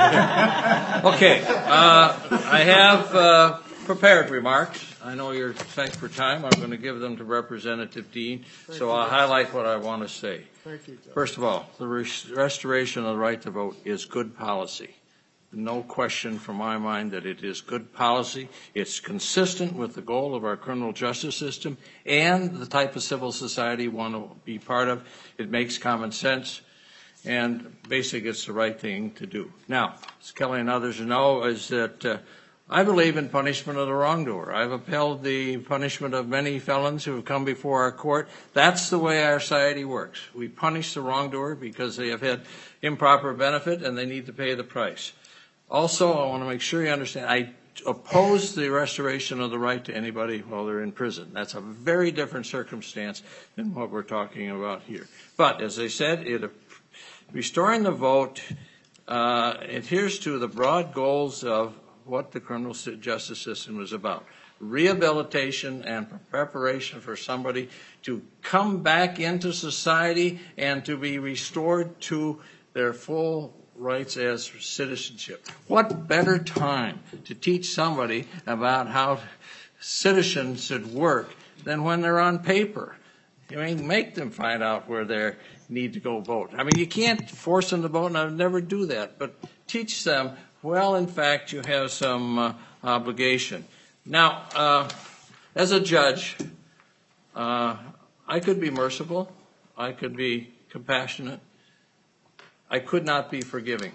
Q: Okay, uh, I have uh, prepared remarks. I know you're thanked for time. I'm going to give them to Representative Dean, so I'll highlight what I want to say.
A: Thank you, Judge.
Q: First of all, the res- restoration of the right to vote is good policy. No question from my mind that it is good policy. It's consistent with the goal of our criminal justice system and the type of civil society we want to be part of. It makes common sense, and basically it's the right thing to do. Now, as Kelly and others know, is that uh, I believe in punishment of the wrongdoer. I've upheld the punishment of many felons who have come before our court. That's the way our society works. We punish the wrongdoer because they have had improper benefit and they need to pay the price. Also, I want to make sure you understand, I oppose the restoration of the right to anybody while they're in prison. That's a very different circumstance than what we're talking about here. But, as I said, it, restoring the vote uh, adheres to the broad goals of what the criminal justice system is about. Rehabilitation and preparation for somebody to come back into society and to be restored to their full rights as citizenship. What better time to teach somebody about how citizens should work than when they're on paper? I mean, make them find out where they need to go vote. I mean, you can't force them to vote, and I would never do that, but teach them, well, in fact, you have some uh, obligation. Now, uh, as a judge, uh, I could be merciful. I could be compassionate. I could not be forgiving.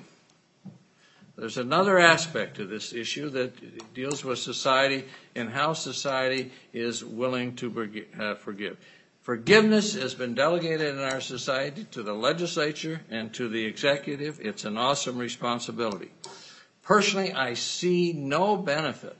Q: There's another aspect to this issue that deals with society and how society is willing to uh, forgive. Forgiveness has been delegated in our society to the legislature and to the executive. It's an awesome responsibility. Personally, I see no benefit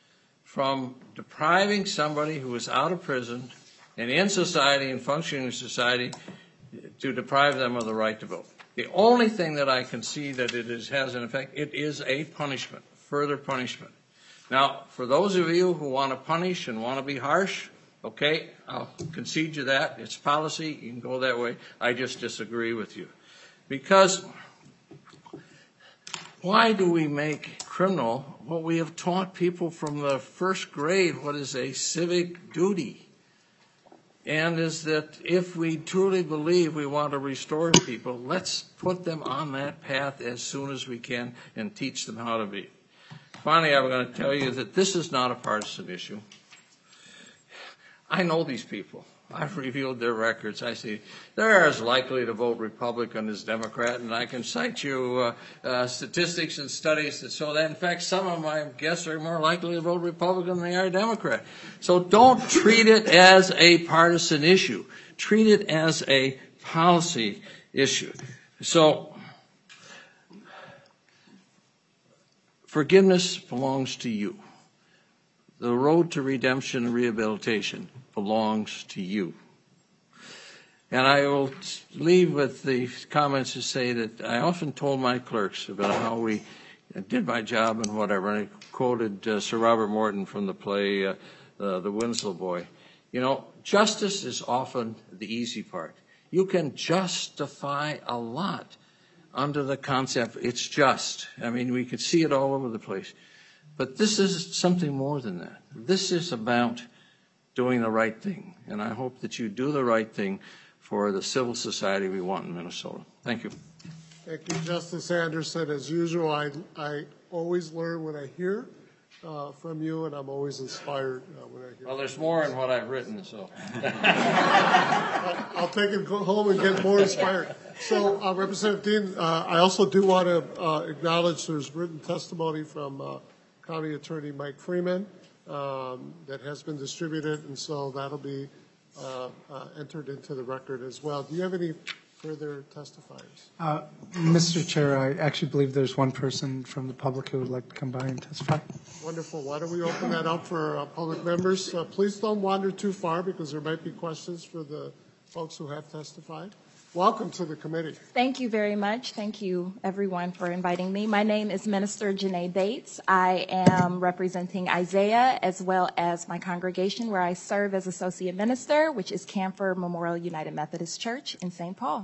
Q: from depriving somebody who is out of prison and in society and functioning in society to deprive them of the right to vote. The only thing that I can see that it is, has an effect, it is a punishment, further punishment. Now, for those of you who want to punish and want to be harsh, okay, I'll concede you that. It's policy. You can go that way. I just disagree with you. Because why do we make criminal what we have taught people from the first grade what is a civic duty? And is that if we truly believe we want to restore people, let's put them on that path as soon as we can and teach them how to be. Finally, I'm going to tell you that this is not a partisan issue. I know these people. I've reviewed their records. I see they're as likely to vote Republican as Democrat, and I can cite you uh, uh, statistics and studies that show that. In fact, some of my guests are more likely to vote Republican than they are Democrat. So don't treat it as a partisan issue. Treat it as a policy issue. So forgiveness belongs to you. The road to redemption and rehabilitation belongs to you. And I will leave with the comments to say that I often told my clerks about how we did my job and whatever, and I quoted uh, Sir Robert Morton from the play uh, uh, The Winslow Boy. You know, justice is often the easy part. You can justify a lot under the concept it's just. I mean, we could see it all over the place. But this is something more than that. This is about doing the right thing. And I hope that you do the right thing for the civil society we want in Minnesota. Thank you.
A: Thank you, Justice Anderson. As usual, I, I always learn when I hear uh, from you, and I'm always inspired uh, when I hear.
Q: Well, there's more in what I've written, so.
A: I'll, I'll take it home and get more inspired. So, uh, Representative Dean, uh, I also do want to uh, acknowledge there's written testimony from uh, County Attorney Mike Freeman um, that has been distributed, and so that'll be uh, uh, entered into the record as well. Do you have any further testifiers?
K: Uh, Mister Chair, I actually believe there's one person from the public who would like to come by and testify.
A: Wonderful. Why don't we open that up for uh, public members? Uh, please don't wander too far because there might be questions for the folks who have testified. Welcome to the committee.
R: Thank you very much. Thank you, everyone, for inviting me. My name is Minister Janae Bates. I am representing Isaiah as well as my congregation where I serve as Associate Minister, which is Camphor Memorial United Methodist Church in Saint Paul.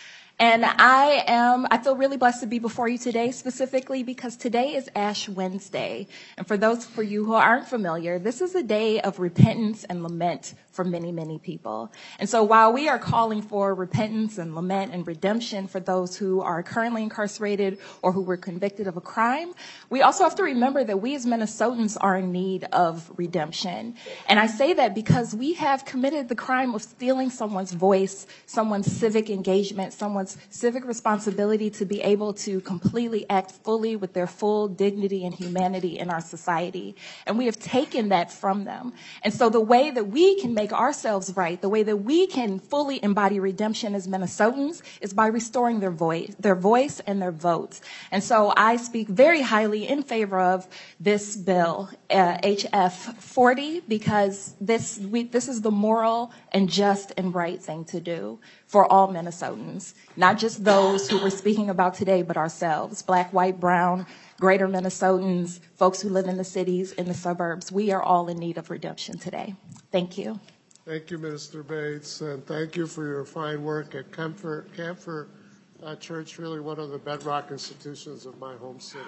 R: And I am, I feel really blessed to be before you today, specifically because today is Ash Wednesday. And for those for you who aren't familiar, this is a day of repentance and lament for many, many people. And so while we are calling for repentance and lament and redemption for those who are currently incarcerated or who were convicted of a crime, we also have to remember that we as Minnesotans are in need of redemption. And I say that because we have committed the crime of stealing someone's voice, someone's civic engagement, someone's civic responsibility to be able to completely act fully with their full dignity and humanity in our society. And we have taken that from them. And so the way that we can make ourselves right, the way that we can fully embody redemption as Minnesotans is by restoring their voice, their voice and their votes. And so I speak very highly in favor of this bill, uh, H F forty, because this we, this is the moral and just and right thing to do for all Minnesotans, not just those who we're speaking about today, but ourselves, black, white, brown, greater Minnesotans, folks who live in the cities, in the suburbs. We are all in need of redemption today. Thank you.
A: Thank you, Minister Bates, and thank you for your fine work at Camphor, Camphor uh, Church, really one of the bedrock institutions of my home city.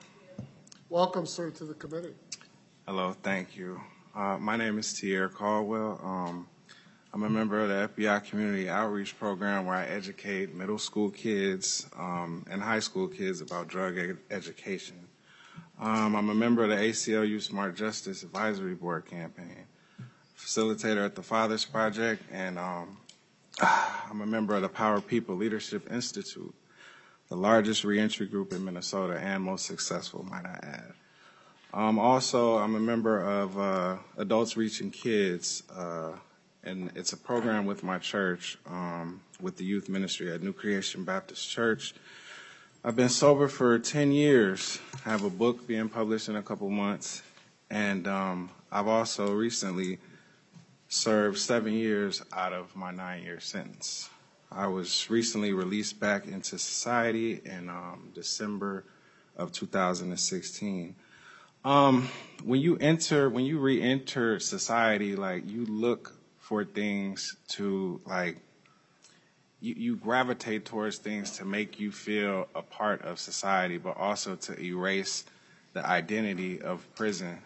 A: Welcome, sir, to the committee.
S: Hello, thank you. Uh, my name is Tierre Caldwell. Um, I'm a member of the F B I Community Outreach Program where I educate middle school kids um, and high school kids about drug ed- education. Um, I'm a member of the A C L U Smart Justice Advisory Board campaign, facilitator at the Fathers Project, and um, I'm a member of the Power People Leadership Institute, the largest reentry group in Minnesota and most successful, might I add. Um, also, I'm a member of uh, Adults Reaching Kids, uh, and it's a program with my church, um, with the youth ministry at New Creation Baptist Church. I've been sober for ten years. I have a book being published in a couple months, and um, I've also recently served seven years out of my nine-year sentence. I was recently released back into society in um, December of two thousand sixteen. Um, when you enter, when you re-enter society, like you look for things to like, you, you gravitate towards things to make you feel a part of society, but also to erase the identity of prison.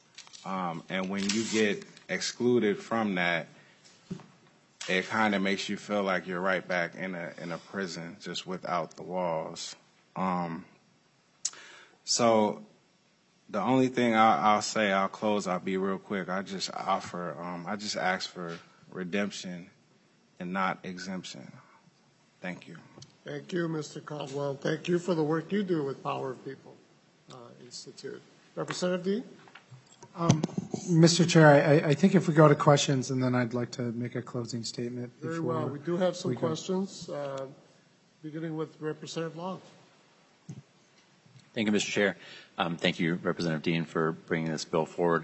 S: Um, and when you get excluded from that, it kind of makes you feel like you're right back in a in a prison, just without the walls. Um, so the only thing I'll, I'll say, I'll close, I'll be real quick. I just offer, um, I just ask for redemption and not exemption. Thank you.
A: Thank you, Mister Caldwell. Thank you for the work you do with Power of People uh, Institute. Representative Dean?
K: Um, Mister Chair, I, I think if we go to questions, and then I'd like to make a closing statement.
A: Very well. We do have some
K: we go.
A: questions, uh, beginning with Representative Long.
T: Thank you, Mister Chair. Um, thank you, Representative Dean, for bringing this bill forward.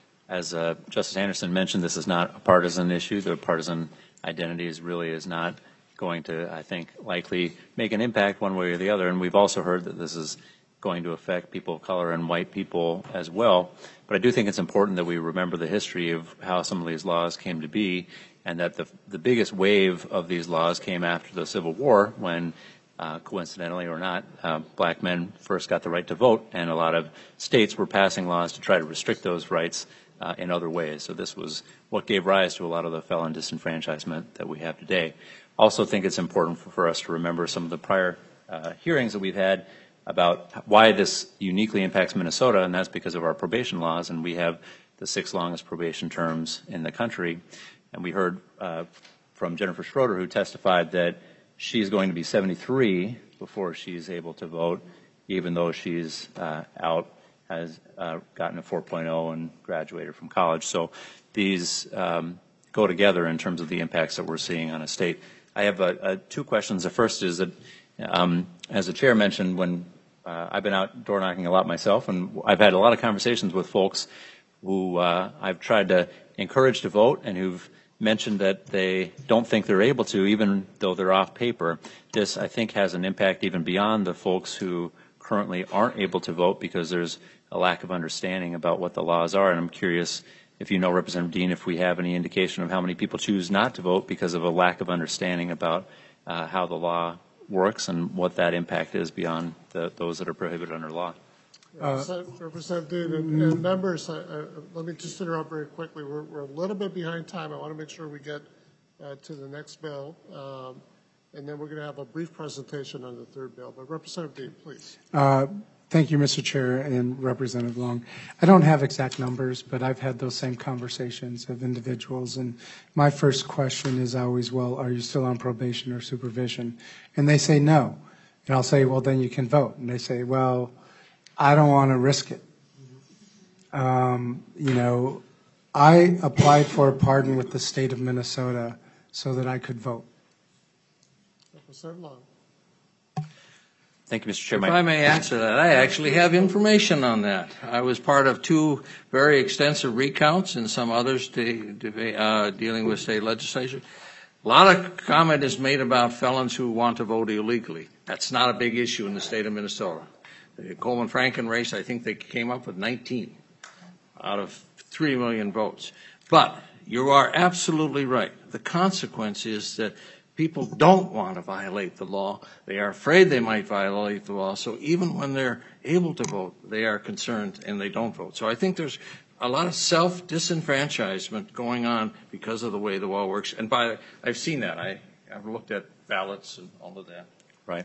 T: As uh, Justice Anderson mentioned, this is not a partisan issue. The partisan identity is really is not going to, I think, likely make an impact one way or the other. And we've also heard that this is going to affect people of color and white people as well. But I do think it's important that we remember the history of how some of these laws came to be, and that the, the biggest wave of these laws came after the Civil War when, uh, coincidentally or not, uh, black men first got the right to vote, and a lot of states were passing laws to try to restrict those rights uh, in other ways. So this was what gave rise to a lot of the felon disenfranchisement that we have today. Also think it's important for, for us to remember some of the prior uh, hearings that we've had about why this uniquely impacts Minnesota, and that's because of our probation laws, and we have the six longest probation terms in the country. And we heard uh, from Jennifer Schroeder, who testified that she's going to be seventy-three before she's able to vote, even though she's uh, out, has uh, gotten a four point oh and graduated from college. So these um, go together in terms of the impacts that we're seeing on a state. I have uh, uh, two questions. The first is that, um, as the chair mentioned, when uh, I've been out door knocking a lot myself, and I've had a lot of conversations with folks who uh, I've tried to encourage to vote and who've mentioned that they don't think they're able to, even though they're off paper. This, I think, has an impact even beyond the folks who currently aren't able to vote because there's a lack of understanding about what the laws are. And I'm curious if you know, Representative Dean, if we have any indication of how many people choose not to vote because of a lack of understanding about uh, how the law works and what that impact is beyond the, those that are prohibited under law.
A: Uh, Representative Dean and, and members, uh, uh, let me just interrupt very quickly. We're, we're a little bit behind time. I want to make sure we get uh, to the next bill, um, and then we're going to have a brief presentation on the third bill. But Representative Dean, please.
K: Uh, Thank you, Mister Chair and Representative Long. I don't have exact numbers, but I've had those same conversations of individuals. And my first question is always, well, are you still on probation or supervision? And they say no. And I'll say, well, then you can vote. And they say, well, I don't want to risk it. Um, you know, I applied for a pardon with the state of Minnesota so that I could vote.
A: Representative Long.
T: Thank you, Mister Chair.
Q: If I may answer that, I actually have information on that. I was part of two very extensive recounts and some others de de uh, dealing with state legislature. A lot of comment is made about felons who want to vote illegally. That's not a big issue in the state of Minnesota. The Coleman Franken race, I think they came up with nineteen out of three million votes. But you are absolutely right. The consequence is that people don't want to violate the law. They are afraid they might violate the law. So even when they're able to vote, they are concerned and they don't vote. So I think there's a lot of self-disenfranchisement going on because of the way the law works. And by I've seen that. I, I've looked at ballots and all of that.
T: Right.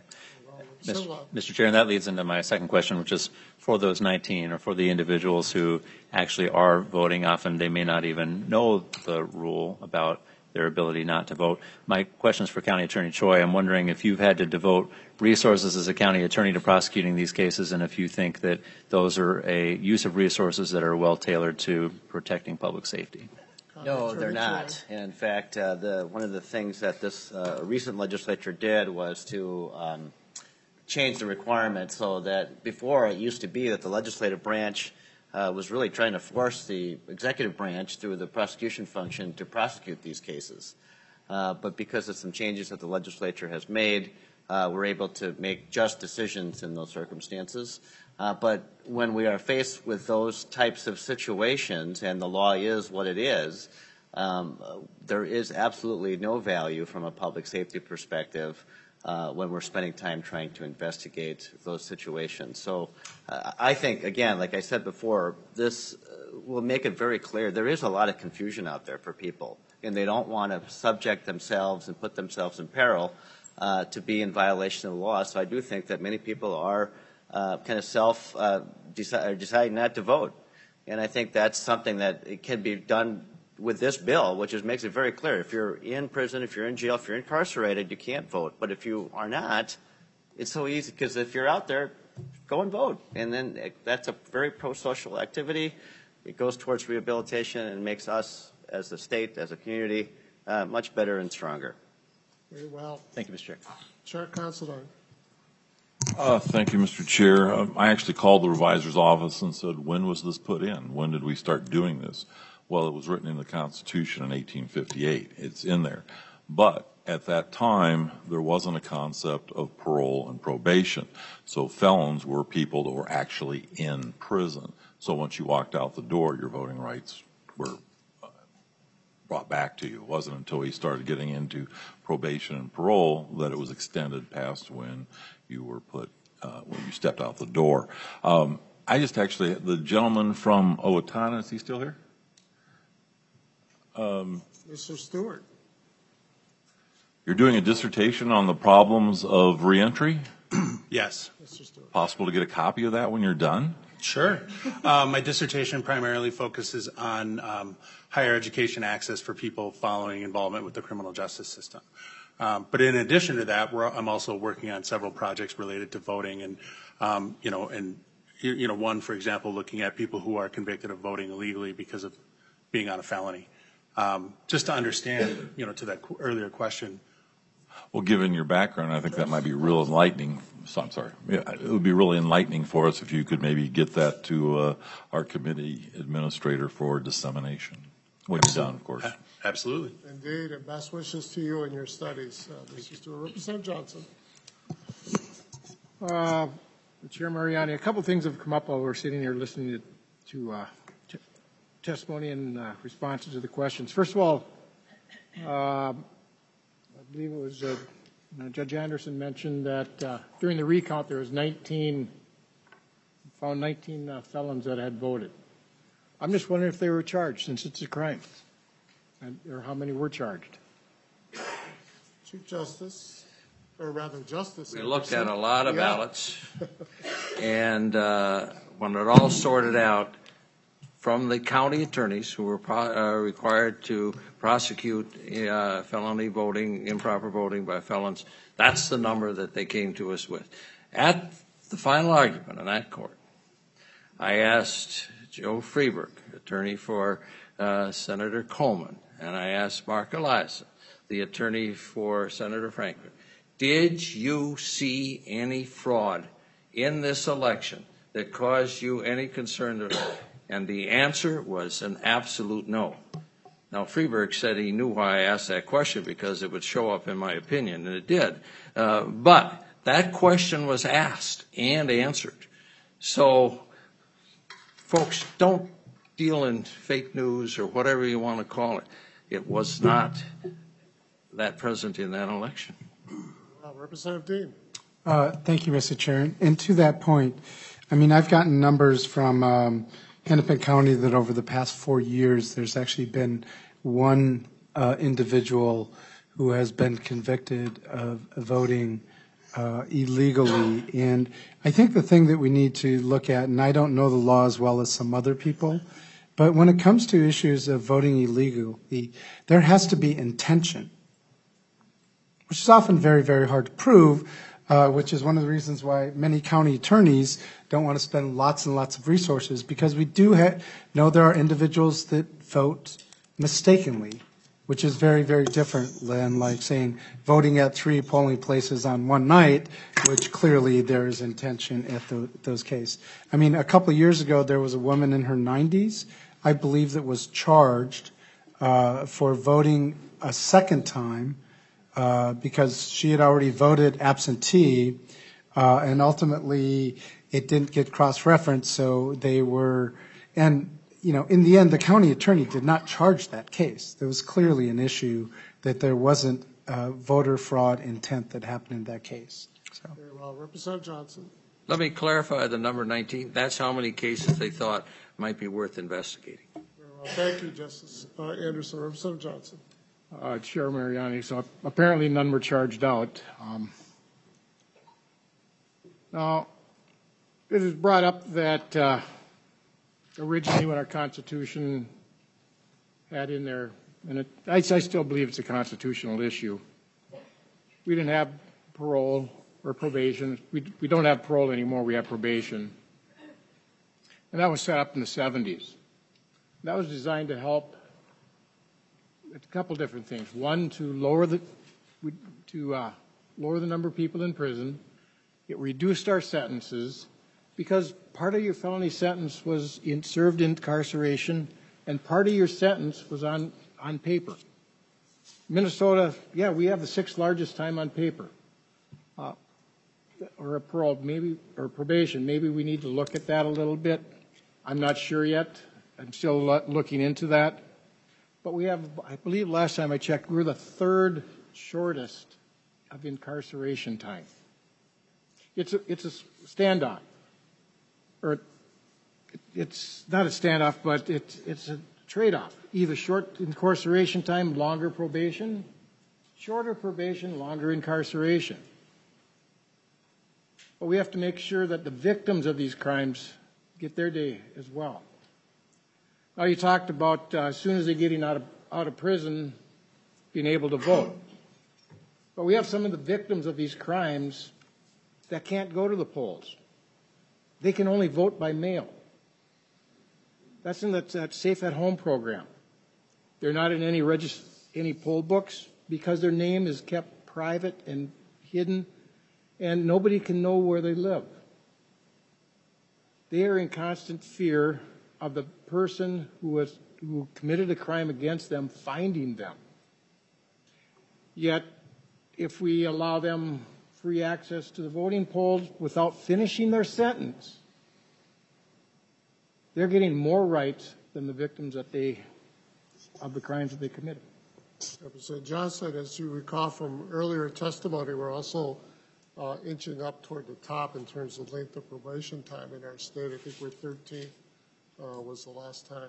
T: Mister Chair, and that leads into my second question, which is for those nineteen or for the individuals who actually are voting. Often they may not even know the rule about their ability not to vote. My question is for County Attorney Choi. I'm wondering if you've had to devote resources as a county attorney to prosecuting these cases, and if you think that those are a use of resources that are well tailored to protecting public safety.
N: No, they're not. And in fact, uh, the, one of the things that this uh, recent legislature did was to um, change the requirement so that before it used to be that the legislative branch Uh, was really trying to force the executive branch through the prosecution function to prosecute these cases. Uh, but because of some changes that the legislature has made, uh, we're able to make just decisions in those circumstances. Uh, but when we are faced with those types of situations and the law is what it is, um, there is absolutely no value from a public safety perspective Uh, when we're spending time trying to investigate those situations. So uh, I think, again, like I said before, this uh, will make it very clear there is a lot of confusion out there for people, and they don't want to subject themselves and put themselves in peril uh, to be in violation of the law. So I do think that many people are uh, kind of self uh, deci- deciding not to vote. And I think that's something that it can be done with this bill, which is, makes it very clear. If you're in prison, if you're in jail, if you're incarcerated, you can't vote. But if you are not, it's so easy, because if you're out there, go and vote. And then it, that's a very pro-social activity. It goes towards rehabilitation and makes us, as a state, as a community, uh, much better and stronger.
A: Very well.
T: Thank you, Mister Chair.
A: Chair Considine.
J: Uh, thank you, Mister Chair. Um, I actually called the revisor's office and said, when was this put in? When did we start doing this? Well, it was written in the Constitution in eighteen fifty-eight. It's in there. But at that time, there wasn't a concept of parole and probation. So felons were people that were actually in prison. So once you walked out the door, your voting rights were uh, brought back to you. It wasn't until we started getting into probation and parole that it was extended past when you were put, uh, when you stepped out the door. Um, I just actually, the gentleman from Owatonna, is he still here? Um,
A: Mister Stewart.
J: You're doing a dissertation on the problems of reentry?
M: Yes.
J: Possible to get a copy of that when you're done?
M: Sure. Uh, my dissertation primarily focuses on um, higher education access for people following involvement with the criminal justice system. Um, but in addition to that, we're, I'm also working on several projects related to voting, and um, you know, and you know, one, for example, looking at people who are convicted of voting illegally because of being on a felony. Um, just to understand, you know, to that qu- earlier question.
J: Well, given your background, I think that might be real enlightening. So I'm sorry. Yeah, it would be really enlightening for us if you could maybe get that to uh, our committee administrator for dissemination. When you're done, of course.
M: Absolutely.
A: Indeed, and best wishes to you in your studies, uh, Mister Stewart. Representative Johnson.
L: Uh, Chair Mariani, a couple things have come up while we're sitting here listening to, to uh, t- testimony and uh, responses to the questions. First of all, uh, I believe it was uh, Judge Anderson mentioned that uh, during the recount there was nineteen, found nineteen uh, felons that had voted. I'm just wondering if they were charged, since it's a crime, and, or how many were charged.
A: Chief Justice, or rather Justice.
Q: We looked at a lot of
A: Yeah.
Q: ballots, and uh, when it all sorted out, from the county attorneys who were pro- uh, required to prosecute uh, felony voting, improper voting by felons, that's the number that they came to us with. At the final argument in that court, I asked Joe Freeberg, attorney for uh, Senator Coleman, and I asked Mark Eliza, the attorney for Senator Franklin, did you see any fraud in this election that caused you any concern at all? And the answer was an absolute no. Now, Freeberg said he knew why I asked that question because it would show up in my opinion, and it did. Uh, but that question was asked and answered. So, folks, don't deal in fake news or whatever you want to call it. It was not that present in that election.
A: Uh, Representative Dean.
K: Uh, thank you, Mister Chair. And to that point, I mean, I've gotten numbers from um, Hennepin County that over the past four years, there's actually been one uh, individual who has been convicted of voting uh, illegally. And I think the thing that we need to look at, and I don't know the law as well as some other people, but when it comes to issues of voting illegally, there has to be intention, which is often very, very hard to prove. Uh, which is one of the reasons why many county attorneys don't want to spend lots and lots of resources, because we do ha- know there are individuals that vote mistakenly, which is very, very different than like saying voting at three polling places on one night, which clearly there is intention at the, those cases. I mean, a couple of years ago, there was a woman in her nineties, I believe, that was charged uh, for voting a second time Uh, because she had already voted absentee, uh, and ultimately it didn't get cross-referenced, so they were, and, you know, in the end, the county attorney did not charge that case. There was clearly an issue that there wasn't uh, voter fraud intent that happened in that case. So.
A: Very well. Representative Johnson.
Q: Let me clarify the number nineteen. That's how many cases they thought might be worth investigating.
A: Very well. Thank you, Justice uh, Anderson. Representative Johnson.
L: Uh, Chair Mariani, so apparently none were charged out. Um, now, it is brought up that uh, originally when our Constitution add in there, and it, I, I still believe it's a constitutional issue. We didn't have parole or probation. We, we don't have parole anymore. We have probation. And that was set up in the seventies. That was designed to help a couple different things. One, to lower the to uh, lower the number of people in prison. It reduced our sentences because part of your felony sentence was in, served incarceration, and part of your sentence was on on paper. Minnesota, yeah, we have the sixth largest time on paper, uh, or a parole, maybe, or probation. Maybe we need to look at that a little bit. I'm not sure yet. I'm still looking into that. But we have, I believe last time I checked, we're the third shortest of incarceration time. It's a, it's a standoff. Or it's not a standoff, but it's, it's a trade-off. Either short incarceration time, longer probation, shorter probation, longer incarceration. But we have to make sure that the victims of these crimes get their day as well. Now, you talked about uh, as soon as they're getting out of, out of prison, being able to vote. But we have some of the victims of these crimes that can't go to the polls. They can only vote by mail. That's in that, that Safe at Home program. They're not in any regist- any poll books because their name is kept private and hidden, and nobody can know where they live. They are in constant fear of the person who was who committed a crime against them finding them. Yet, if we allow them free access to the voting polls without finishing their sentence, they're getting more rights than the victims that they of the crimes that they committed.
A: Representative Johnson, as you recall from earlier testimony, we're also uh, inching up toward the top in terms of length of probation time in our state. I think we're thirteenth uh, was the last time.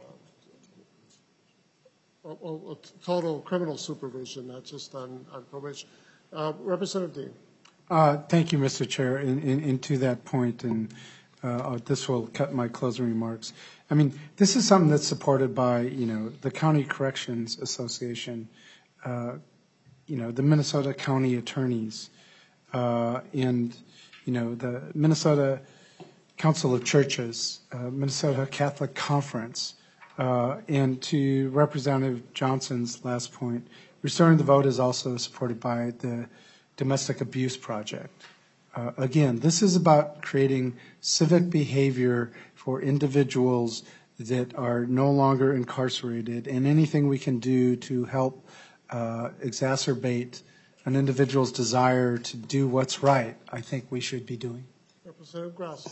A: Uh, oh, oh, total criminal supervision, not just on, on probation. Uh, Representative Dean.
K: Uh, thank you, Mister Chair. And, and, and to that point, and uh, this will cut my closing remarks. I mean, this is something that's supported by, you know, the County Corrections Association, uh, you know, the Minnesota County Attorneys, uh, and, you know, the Minnesota Council of Churches, uh, Minnesota Catholic Conference, uh, and to Representative Johnson's last point, restoring the vote is also supported by the Domestic Abuse Project. Uh, again, this is about creating civic behavior for individuals that are no longer incarcerated, and anything we can do to help uh, exacerbate an individual's desire to do what's right, I think we should be doing.
A: Representative Grosso.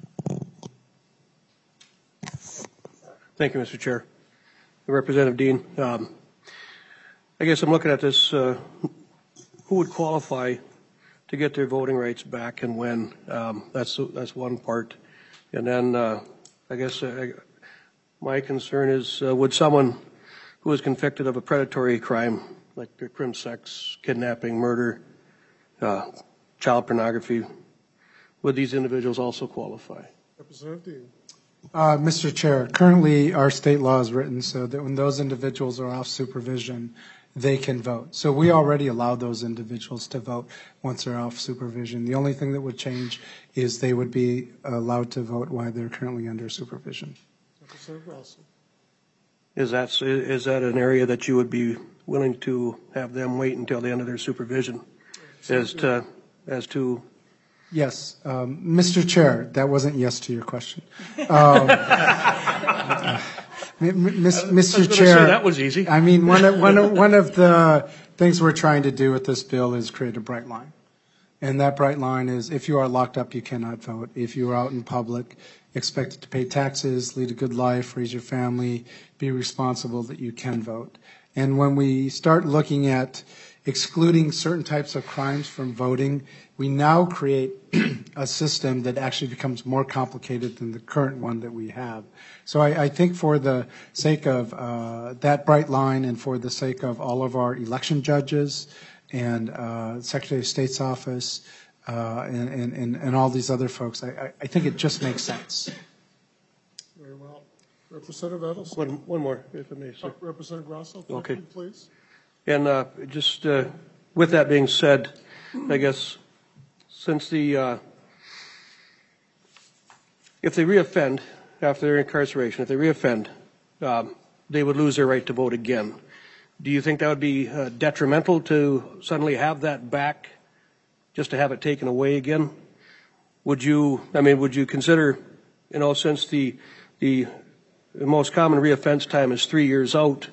U: Thank you, Mister Chair. Representative Dean, um, I guess I'm looking at this, uh, who would qualify to get their voting rights back and when? Um, that's, that's one part. And then uh, I guess uh, my concern is, uh, would someone who is convicted of a predatory crime, like crim sex, kidnapping, murder, uh, child pornography, would these individuals also qualify?
A: Representative Dean.
K: Uh, Mister Chair, currently our state law is written so that when those individuals are off supervision, they can vote. So we already allow those individuals to vote once they're off supervision. The only thing that would change is they would be allowed to vote while they're currently under supervision.
A: Representative Grosso.
U: Is that, is that an area that you would be willing to have them wait until the end of their supervision as to, as to
K: Yes, um, Mister Chair, that wasn't yes to your question. Um, uh, Mister Chair,
U: that was easy.
K: I mean, one of, one of, one of the things we're trying to do with this bill is create a bright line. And that bright line is if you are locked up, you cannot vote. If you are out in public, expected to pay taxes, lead a good life, raise your family, be responsible, that you can vote. And when we start looking at excluding certain types of crimes from voting, we now create a system that actually becomes more complicated than the current one that we have. So I, I think for the sake of uh, that bright line and for the sake of all of our election judges and uh, Secretary of State's office uh, and, and, and all these other folks, I, I think it just makes sense.
A: Very well. Representative Edelson.
U: One, one more, if I may, sir.
A: Uh, Representative Grasso,
U: Okay.
A: please.
U: And uh, just uh, with that being said, I guess since the, uh, if they reoffend after their incarceration, if they reoffend, um, they would lose their right to vote again. Do you think that would be uh, detrimental to suddenly have that back, just to have it taken away again? Would you, I mean, would you consider, you know, since the, the most common reoffense time is three years out,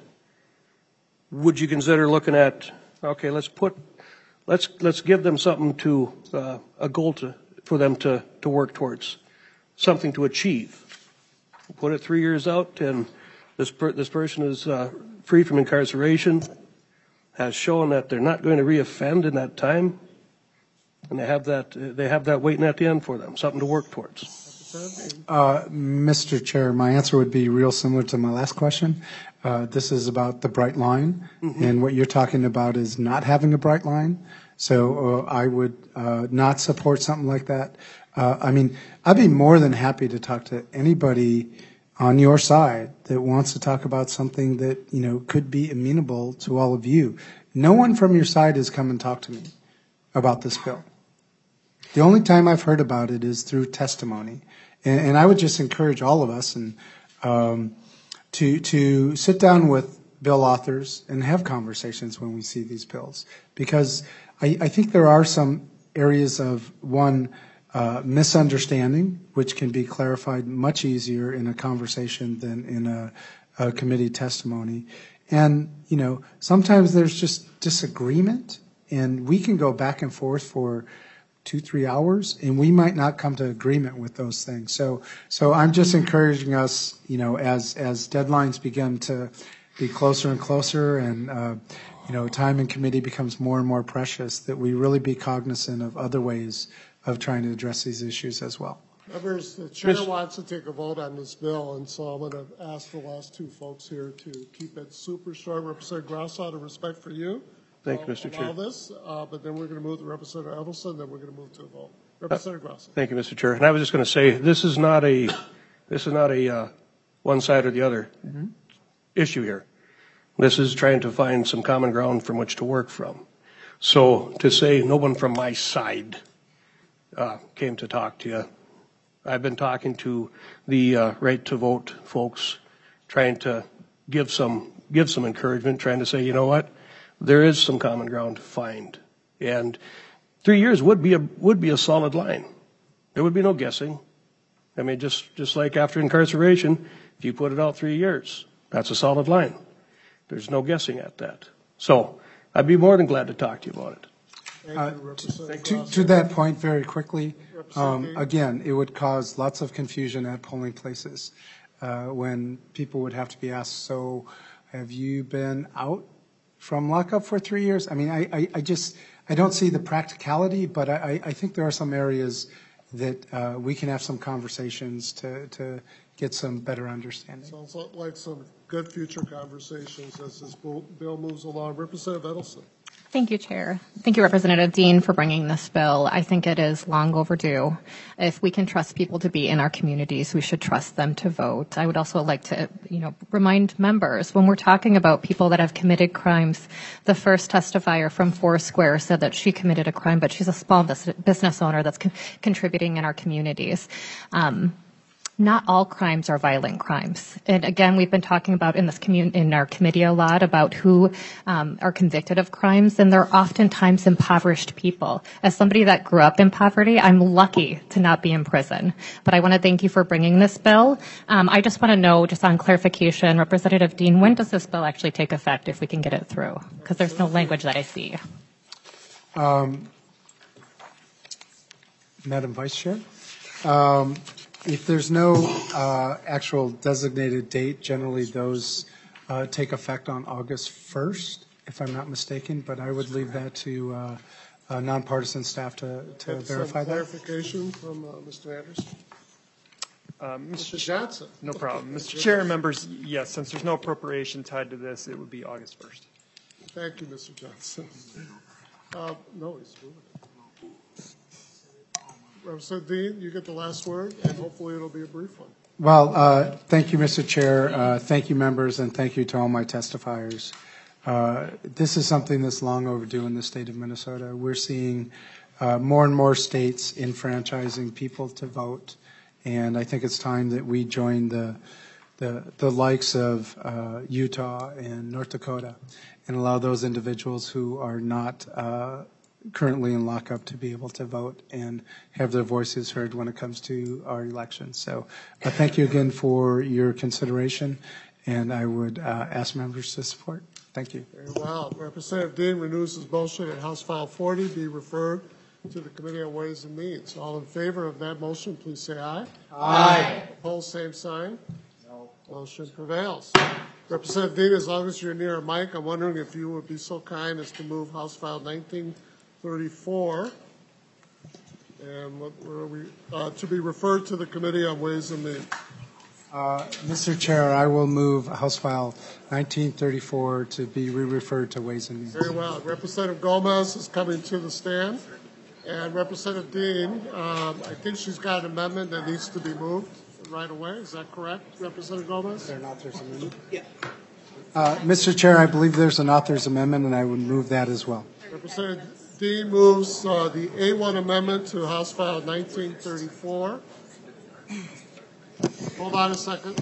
U: would you consider looking at, okay, let's put, let's, let's give them something to, uh, a goal to, for them to, to work towards, something to achieve. Put it three years out, and this, per, this person is uh, free from incarceration, has shown that they're not going to reoffend in that time, and they have that, they have that waiting at the end for them, something to work towards.
K: Uh, Mister Chair, my answer would be real similar to my last question. Uh, this is about the bright line, mm-hmm. and what you're talking about is not having a bright line. So uh, I would uh, not support something like that. Uh, I mean, I'd be more than happy to talk to anybody on your side that wants to talk about something that, you know, could be amenable to all of you. No one from your side has come and talked to me about this bill. The only time I've heard about it is through testimony. And, and I would just encourage all of us and um, to to sit down with bill authors and have conversations when we see these bills. Because I, I think there are some areas of, one, uh, misunderstanding, which can be clarified much easier in a conversation than in a, a committee testimony. And, you know, sometimes there's just disagreement, and we can go back and forth for two, three hours, and we might not come to agreement with those things. So, so I'm just encouraging us, you know, as as deadlines begin to be closer and closer, and uh, you know, time in committee becomes more and more precious, that we really be cognizant of other ways of trying to address these issues as well.
A: Members, the chair wants to take a vote on this bill, and so I'm going to ask the last two folks here to keep it super short. Representative Grasso, out of respect for you.
U: Thank you, Mister Chair.
A: Allow this, uh, but then we're going to move to Representative Edelson, then we're going to move to a vote. Representative Grasso.
U: Thank you, Mister Chair. And I was just going to say, this is not a, this is not a uh, one side or the other mm-hmm. issue here. This is trying to find some common ground from which to work from. So to say no one from my side uh, came to talk to you, I've been talking to the uh, right to vote folks, trying to give some give some encouragement, trying to say, you know what, there is some common ground to find, and three years would be a would be a solid line. There would be no guessing. I mean, just just like after incarceration, if you put it out three years, that's a solid line. There's no guessing at that. So I'd be more than glad to talk to you about it.
K: Uh, to, to that point, very quickly, um, again, it would cause lots of confusion at polling places uh, when people would have to be asked, so have you been out from lockup for three years? I mean, I, I, I just, I don't see the practicality, but I, I think there are some areas that uh, we can have some conversations to, to get some better understanding.
A: Sounds like some good future conversations as this bill moves along. Representative Edelson.
D: Thank you, Chair. Thank you, Representative Dean, for bringing this bill. I think it is long overdue. If we can trust people to be in our communities, we should trust them to vote. I would also like to, you know, remind members, when we're talking about people that have committed crimes, the first testifier from Foursquare said that she committed a crime, but she's a small business owner that's con- contributing in our communities. Um, Not all crimes are violent crimes. And again, we've been talking about in this commun- in our committee a lot about who um, are convicted of crimes, and they're oftentimes impoverished people. As somebody that grew up in poverty, I'm lucky to not be in prison. But I want to thank you for bringing this bill. Um, I just want to know, just on clarification, Representative Dean, when does this bill actually take effect if we can get it through? Because there's no language that I see.
K: Um, Madam Vice Chair? Um, If there's no uh, actual designated date, generally those uh, take effect on August first, if I'm not mistaken, but I would leave that to uh, uh, nonpartisan staff to, to verify that.
A: Clarification from uh, Mister Anderson.
V: Uh,
A: Mister Johnson.
V: No problem. Mister Chair and members, yes, since there's no appropriation tied to this, it would be August first.
A: Thank you, Mister Johnson. Uh, no, he's moving it. Representative Dean, you get the last word, and hopefully it'll be a brief one.
K: Well, uh, thank you, Mister Chair. Uh, thank you, members, and thank you to all my testifiers. Uh, this is something that's long overdue in the state of Minnesota. We're seeing uh, more and more states enfranchising people to vote, and I think it's time that we join the the, the likes of uh, Utah and North Dakota and allow those individuals who are not uh, currently in lockup to be able to vote and have their voices heard when it comes to our elections. So uh, thank you again for your consideration, and I would uh, ask members to support. Thank you.
A: Very well. Representative Dean renews his motion that House File forty be referred to the Committee on Ways and Means. All in favor of that motion, please say aye.
U: Aye.
A: Opposed, same sign. No. Motion prevails. Representative Dean, as long as you're near a mic, I'm wondering if you would be so kind as to move House File nineteen thirty-four and what were we uh, to be referred to the Committee on Ways and Means.
K: Uh, Mister Chair, I will move House File nineteen thirty-four to be re-referred to Ways and Means.
A: Very well. Representative Gomez is coming to the stand. And Representative Dean, um, I think she's got an amendment that needs to be moved right away. Is that correct, Representative Gomez?
K: There an author's amendment? Yeah. Uh, Mister Chair, I believe there's an author's amendment, and I would move that as well.
A: Representative Dean moves uh, the A one amendment to House File nineteen thirty-four. Hold on a second.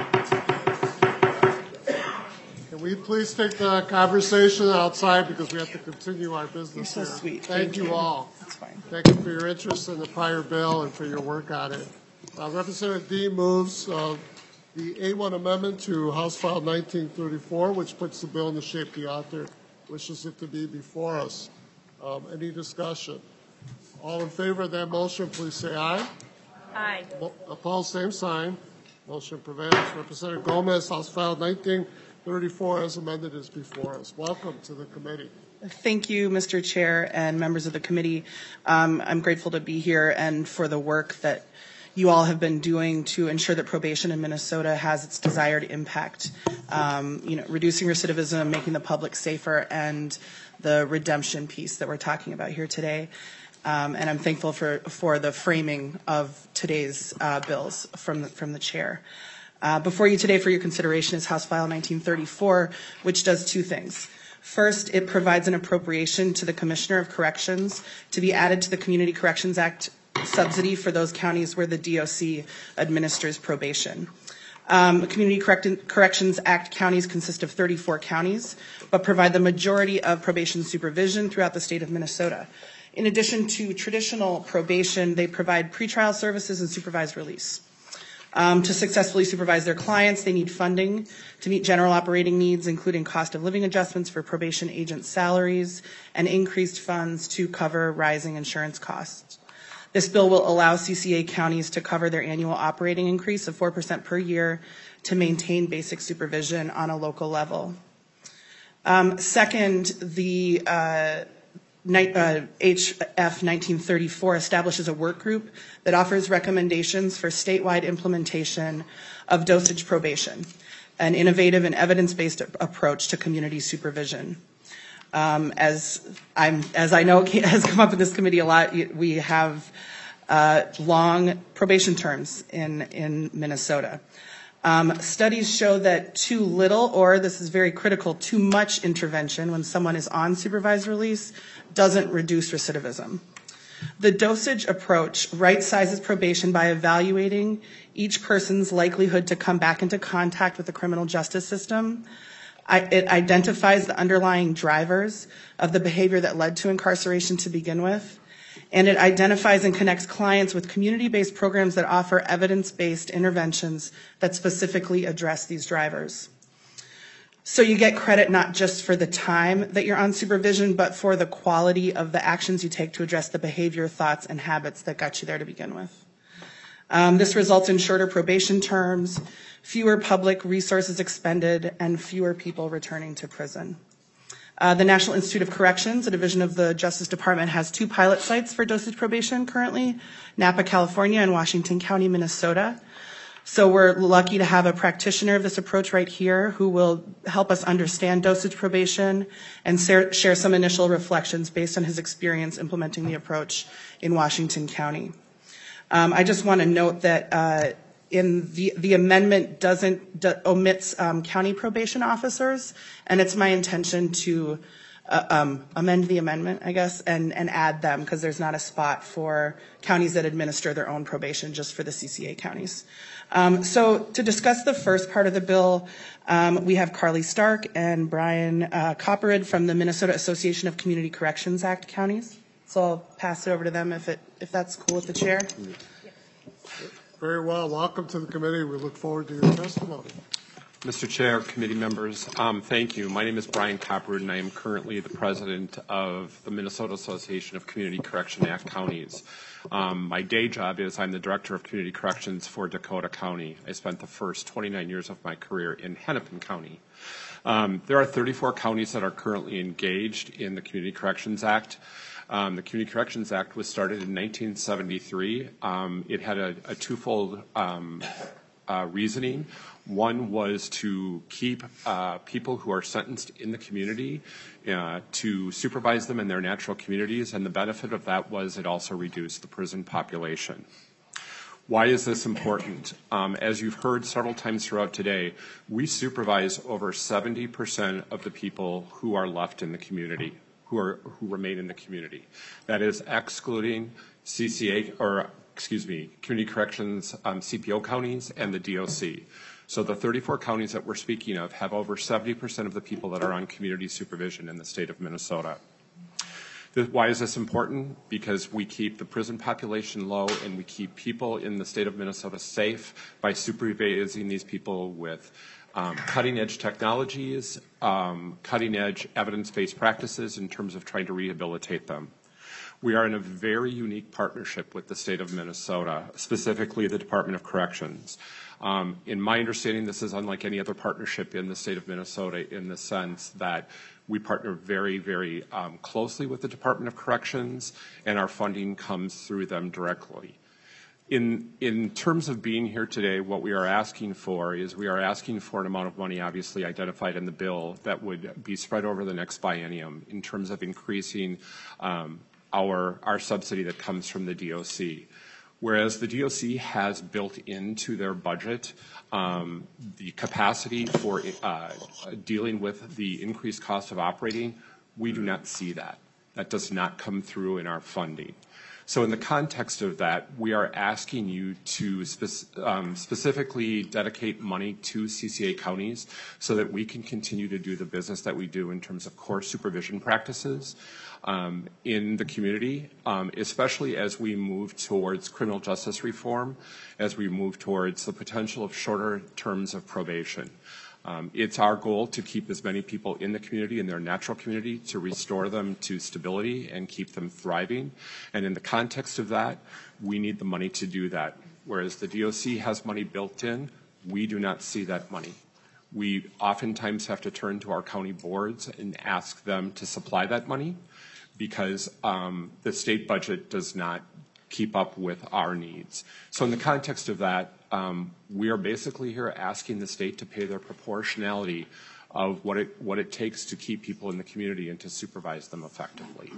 A: Can we please take the conversation outside because we have to continue our business
E: You're so
A: here.
E: sweet.
A: Thank,
E: Thank
A: you
E: you.
A: all.
E: That's fine.
A: Thank you for your interest in the prior bill and for your work on it. Uh, Representative Dean moves uh, the A one amendment to House File nineteen thirty-four, which puts the bill in the shape the author wishes it to be before us. Um, any discussion? All in favor of that motion, please say aye.
H: Aye.
A: Opposed, same sign. Motion prevails. Representative Gomez, House File nineteen thirty-four as amended is before us. Welcome to the committee.
E: Thank you, Mister Chair and members of the committee. Um, I'm grateful to be here and for the work that you all have been doing to ensure that probation in Minnesota has its desired impact. Um, you know, reducing recidivism, making the public safer, and the redemption piece that we're talking about here today. Um, and I'm thankful for, for the framing of today's uh, bills from the, from the chair. Uh, before you today for your consideration is House File nineteen thirty-four, which does two things. First, it provides an appropriation to the Commissioner of Corrections to be added to the Community Corrections Act subsidy for those counties where the D O C administers probation. Um, Community Correct- Corrections Act counties consist of thirty-four counties, but provide the majority of probation supervision throughout the state of Minnesota. In addition to traditional probation, they provide pretrial services and supervised release. Um, to successfully supervise their clients, they need funding to meet general operating needs, including cost of living adjustments for probation agent salaries and increased funds to cover rising insurance costs. This bill will allow C C A counties to cover their annual operating increase of four percent per year to maintain basic supervision on a local level. Um, second, the uh, Uh, H F nineteen thirty-four establishes a work group that offers recommendations for statewide implementation of dosage probation, an innovative and evidence-based approach to community supervision. Um, as I'm, as I know has come up in this committee a lot, we have uh, long probation terms in in Minnesota. Um, studies show that too little, or this is very critical, too much intervention when someone is on supervised release doesn't reduce recidivism. The dosage approach right-sizes probation by evaluating each person's likelihood to come back into contact with the criminal justice system. I, it identifies the underlying drivers of the behavior that led to incarceration to begin with. And it identifies and connects clients with community-based programs that offer evidence-based interventions that specifically address these drivers. So you get credit not just for the time that you're on supervision, but for the quality of the actions you take to address the behavior, thoughts, and habits that got you there to begin with. Um, this results in shorter probation terms, fewer public resources expended, and fewer people returning to prison. Uh, the National Institute of Corrections, a division of the Justice Department, has two pilot sites for dosage probation currently, Napa, California, and Washington County, Minnesota. So we're lucky to have a practitioner of this approach right here who will help us understand dosage probation and share some initial reflections based on his experience implementing the approach in Washington County. Um, I just want to note that uh, in the, the amendment doesn't, d- omits um, county probation officers, and it's my intention to uh, um, amend the amendment, I guess, and, and add them, because there's not a spot for counties that administer their own probation, just for the C C A counties. Um, so to discuss the first part of the bill, um, we have Carly Stark and Brian uh, Copperid from the Minnesota Association of Community Corrections Act counties. So I'll pass it over to them if it if that's cool with the chair.
A: Very well. Welcome to the committee. We look forward to your testimony.
F: Mister Chair, committee members, um, thank you. My name is Brian Copperid, and I am currently the president of the Minnesota Association of Community Correction Act Counties. Um, my day job is I'm the director of community corrections for Dakota County. I spent the first twenty-nine years of my career in Hennepin County. Um, there are thirty-four counties that are currently engaged in the Community Corrections Act. Um, the Community Corrections Act was started in nineteen seventy-three. Um, it had a, a twofold um, uh, reasoning. One was to keep uh, people who are sentenced in the community uh, to supervise them in their natural communities, and the benefit of that was it also reduced the prison population. Why is this important? Um, as you've heard several times throughout today, we supervise over seventy percent of the people who are left in the community, who are who remain in the community. That is excluding C C A, or excuse me, community corrections, um, C P O counties, and the D O C. So the thirty-four counties that we're speaking of have over seventy percent of the people that are on community supervision in the state of Minnesota. Why is this important? Because we keep the prison population low, and we keep people in the state of Minnesota safe by supervising these people with um, cutting-edge technologies, um, cutting-edge evidence-based practices in terms of trying to rehabilitate them. We are in a very unique partnership with the state of Minnesota, specifically the Department of Corrections. Um, in my understanding, this is unlike any other partnership in the state of Minnesota in the sense that we partner very, very um, closely with the Department of Corrections, and our funding comes through them directly. In, in terms of being here today, what we are asking for is we are asking for an amount of money obviously identified in the bill that would be spread over the next biennium in terms of increasing um, our, our subsidy that comes from the D O C. Whereas the D O C has built into their budget um, the capacity for uh, dealing with the increased cost of operating, we do not see that. That does not come through in our funding. So in the context of that, we are asking you to spe- um, specifically dedicate money to C C A counties so that we can continue to do the business that we do in terms of core supervision practices um, in the community, um, especially as we move towards criminal justice reform, as we move towards the potential of shorter terms of probation. Um, it's our goal to keep as many people in the community, in their natural community, to restore them to stability and keep them thriving. And in the context of that, we need the money to do that. Whereas the D O C has money built in, we do not see that money. We oftentimes have to turn to our county boards and ask them to supply that money because um, the state budget does not keep up with our needs. So in the context of that, um, we are basically here asking the state to pay their proportionality of what it, what it takes to keep people in the community and to supervise them effectively.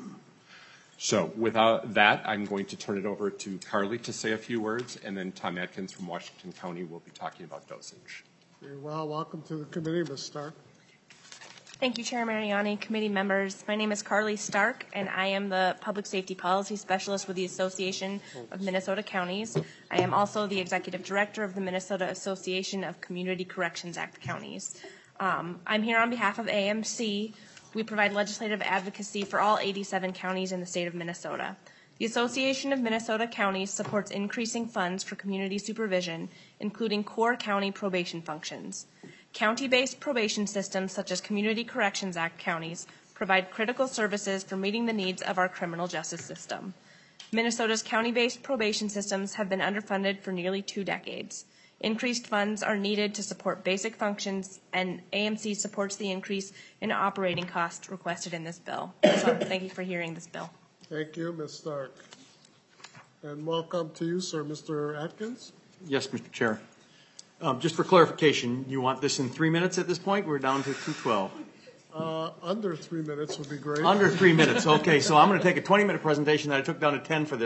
F: So without that, I'm going to turn it over to Carly to say a few words, and then Tom Atkins from Washington County will be talking about dosage.
A: Very well. Welcome to the committee, Miz Stark.
G: Thank you, Chair Mariani, committee members. My name is Carly Stark, and I am the Public Safety Policy Specialist with the Association of Minnesota Counties. I am also the Executive Director of the Minnesota Association of Community Corrections Act Counties. Um, I'm here on behalf of A M C. We provide legislative advocacy for all eighty-seven counties in the state of Minnesota. The Association of Minnesota Counties supports increasing funds for community supervision, including core county probation functions. County-based probation systems, such as Community Corrections Act counties, provide critical services for meeting the needs of our criminal justice system. Minnesota's county-based probation systems have been underfunded for nearly two decades. Increased funds are needed to support basic functions, and A M C supports the increase in operating costs requested in this bill. So thank you for hearing this bill.
A: Thank you, Miz Stark. And welcome to you, sir, Mister Atkins.
W: Yes, Mister Chair. Um, just for clarification, you want this in three minutes at this point? We're down to two twelve.
A: Uh, under three minutes would be great.
W: Under three minutes. Okay, so I'm going to take a twenty minute presentation that I took down to ten for this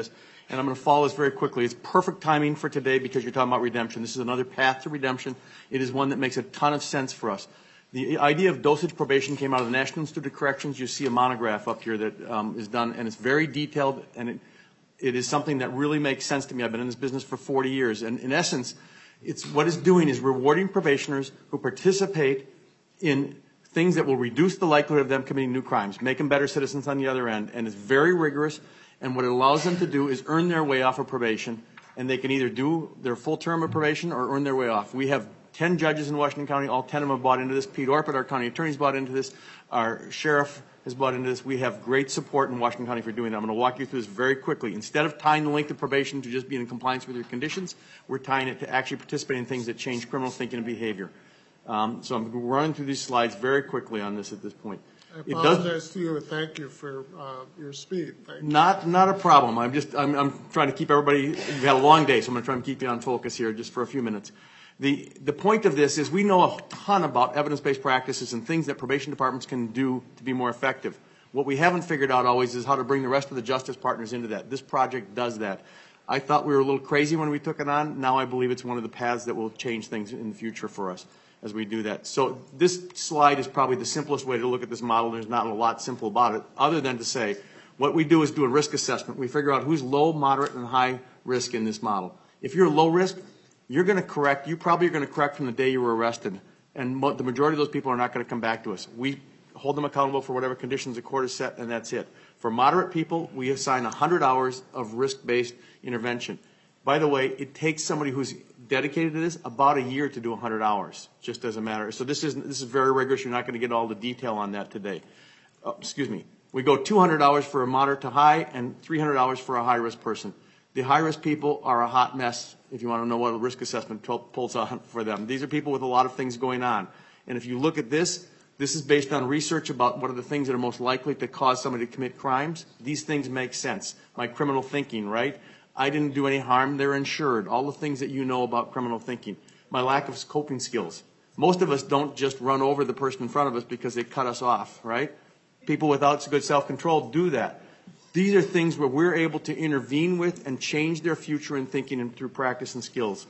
W: and I'm going to follow this very quickly. It's perfect timing for today because you're talking about redemption. This is another path to redemption. It is one that makes a ton of sense for us. The idea of dosage probation came out of the National Institute of Corrections. You see a monograph up here that um, is done, and it's very detailed, and it, it is something that really makes sense to me. I've been in this business for forty years, and in essence, it's what it's doing is rewarding probationers who participate in things that will reduce the likelihood of them committing new crimes, make them better citizens on the other end, and it's very rigorous. And what it allows them to do is earn their way off of probation, and they can either do their full term of probation or earn their way off. We have ten judges in Washington County. All ten of them have bought into this. Pete Orpett, our county attorney's bought into this. Our sheriff has bought into this. We have great support in Washington County for doing that. I'm going to walk you through this very quickly. Instead of tying the length of probation to just being in compliance with your conditions, we're tying it to actually participating in things that change criminal thinking and behavior. Um, so I'm running through these slides very quickly on this at this point.
A: I
W: It
A: apologize
W: does,
A: to you and thank you for uh, your speed. Thank you.
W: not not a problem. I'm just I'm, I'm trying to keep everybody. You've had a long day, so I'm going to try and keep you on focus here just for a few minutes. The the point of this is we know a ton about evidence-based practices and things that probation departments can do to be more effective. What we haven't figured out always is how to bring the rest of the justice partners into that. This project does that. I thought we were a little crazy when we took it on. Now I believe it's one of the paths that will change things in the future for us as we do that. So this slide is probably the simplest way to look at this model. There's not a lot simple about it other than to say what we do is do a risk assessment. We figure out who's low, moderate, and high risk in this model. If you're low risk, you're going to correct, you probably are going to correct from the day you were arrested. And mo the majority of those people are not going to come back to us. We hold them accountable for whatever conditions the court has set, and that's it. For moderate people, we assign one hundred hours of risk-based intervention. By the way, it takes somebody who's dedicated to this about a year to do one hundred hours, just as a matter. So this is this is very rigorous. You're not going to get all the detail on that today. Uh, excuse me. We go two hundred hours for a moderate to high and three hundred hours for a high-risk person. The high-risk people are a hot mess if you want to know what a risk assessment pulls on for them. These are people with a lot of things going on. And if you look at this, this is based on research about what are the things that are most likely to cause somebody to commit crimes. These things make sense. My criminal thinking, right? I didn't do any harm, they're insured. All the things that you know about criminal thinking. My lack of coping skills. Most of us don't just run over the person in front of us because they cut us off, right? People without good self-control do that. These are things where we're able to intervene with and change their future in thinking and through practice and skills.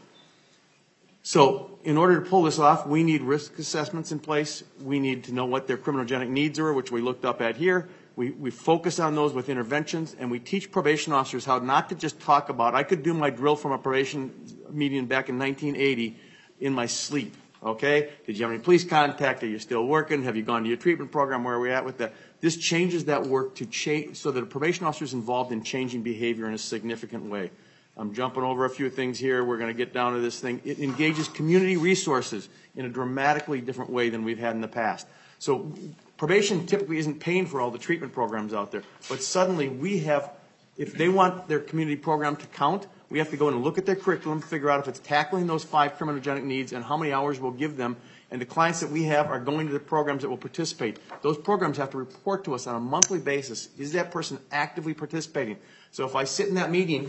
W: So in order to pull this off, we need risk assessments in place. We need to know what their criminogenic needs are, which we looked up at here. We, we focus on those with interventions, and we teach probation officers how not to just talk about, I could do my drill from a probation meeting back in nineteen eighty in my sleep, okay? Did you have any police contact? Are you still working? Have you gone to your treatment program? Where are we at with that? This changes that work to change, so that a probation officer is involved in changing behavior in a significant way. I'm jumping over a few things here. We're going to get down to this thing. It engages community resources in a dramatically different way than we've had in the past. So probation typically isn't paying for all the treatment programs out there, but suddenly we have, if they want their community program to count, we have to go in and look at their curriculum, figure out if it's tackling those five criminogenic needs and how many hours we'll give them. And the clients that we have are going to the programs that will participate. Those programs have to report to us on a monthly basis. Is that person actively participating? So if I sit in that meeting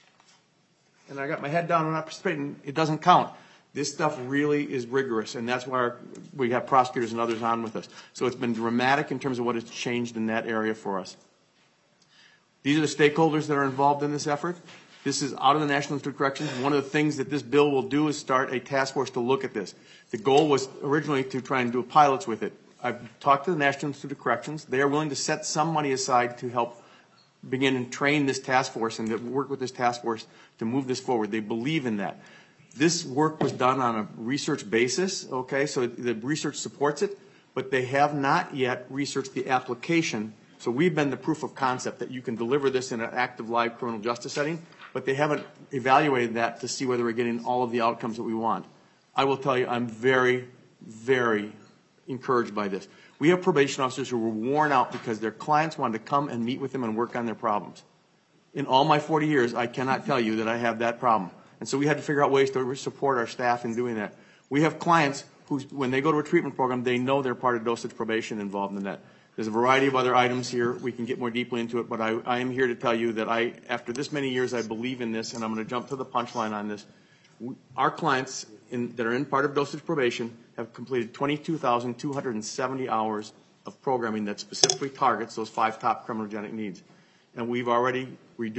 W: and I got my head down and I'm not participating, it doesn't count. This stuff really is rigorous, and that's why our, we have prosecutors and others on with us. So it's been dramatic in terms of what has changed in that area for us. These are the stakeholders that are involved in this effort. This is out of the National Institute of Corrections. One of the things that this bill will do is start a task force to look at this. The goal was originally to try and do pilots with it. I've talked to the National Institute of Corrections. They are willing to set some money aside to help begin and train this task force and to work with this task force to move this forward. They believe in that. This work was done on a research basis, okay, so the research supports it, but they have not yet researched the application. So we've been the proof of concept that you can deliver this in an active live criminal justice setting, but they haven't evaluated that to see whether we're getting all of the outcomes that we want. I will tell you, I'm very, very encouraged by this. We have probation officers who were worn out because their clients wanted to come and meet with them and work on their problems. In all my forty years, I cannot tell you that I have that problem. And so we had to figure out ways to support our staff in doing that. We have clients who, when they go to a treatment program, they know they're part of dosage probation involved in that. There's a variety of other items here. We can get more deeply into it, but I, I am here to tell you that I, after this many years, I believe in this, and I'm going to jump to the punchline on this. We, our clients in, that are in part of dosage probation have completed twenty-two thousand two hundred seventy hours of programming that specifically targets those five top criminogenic needs. And we've already reduced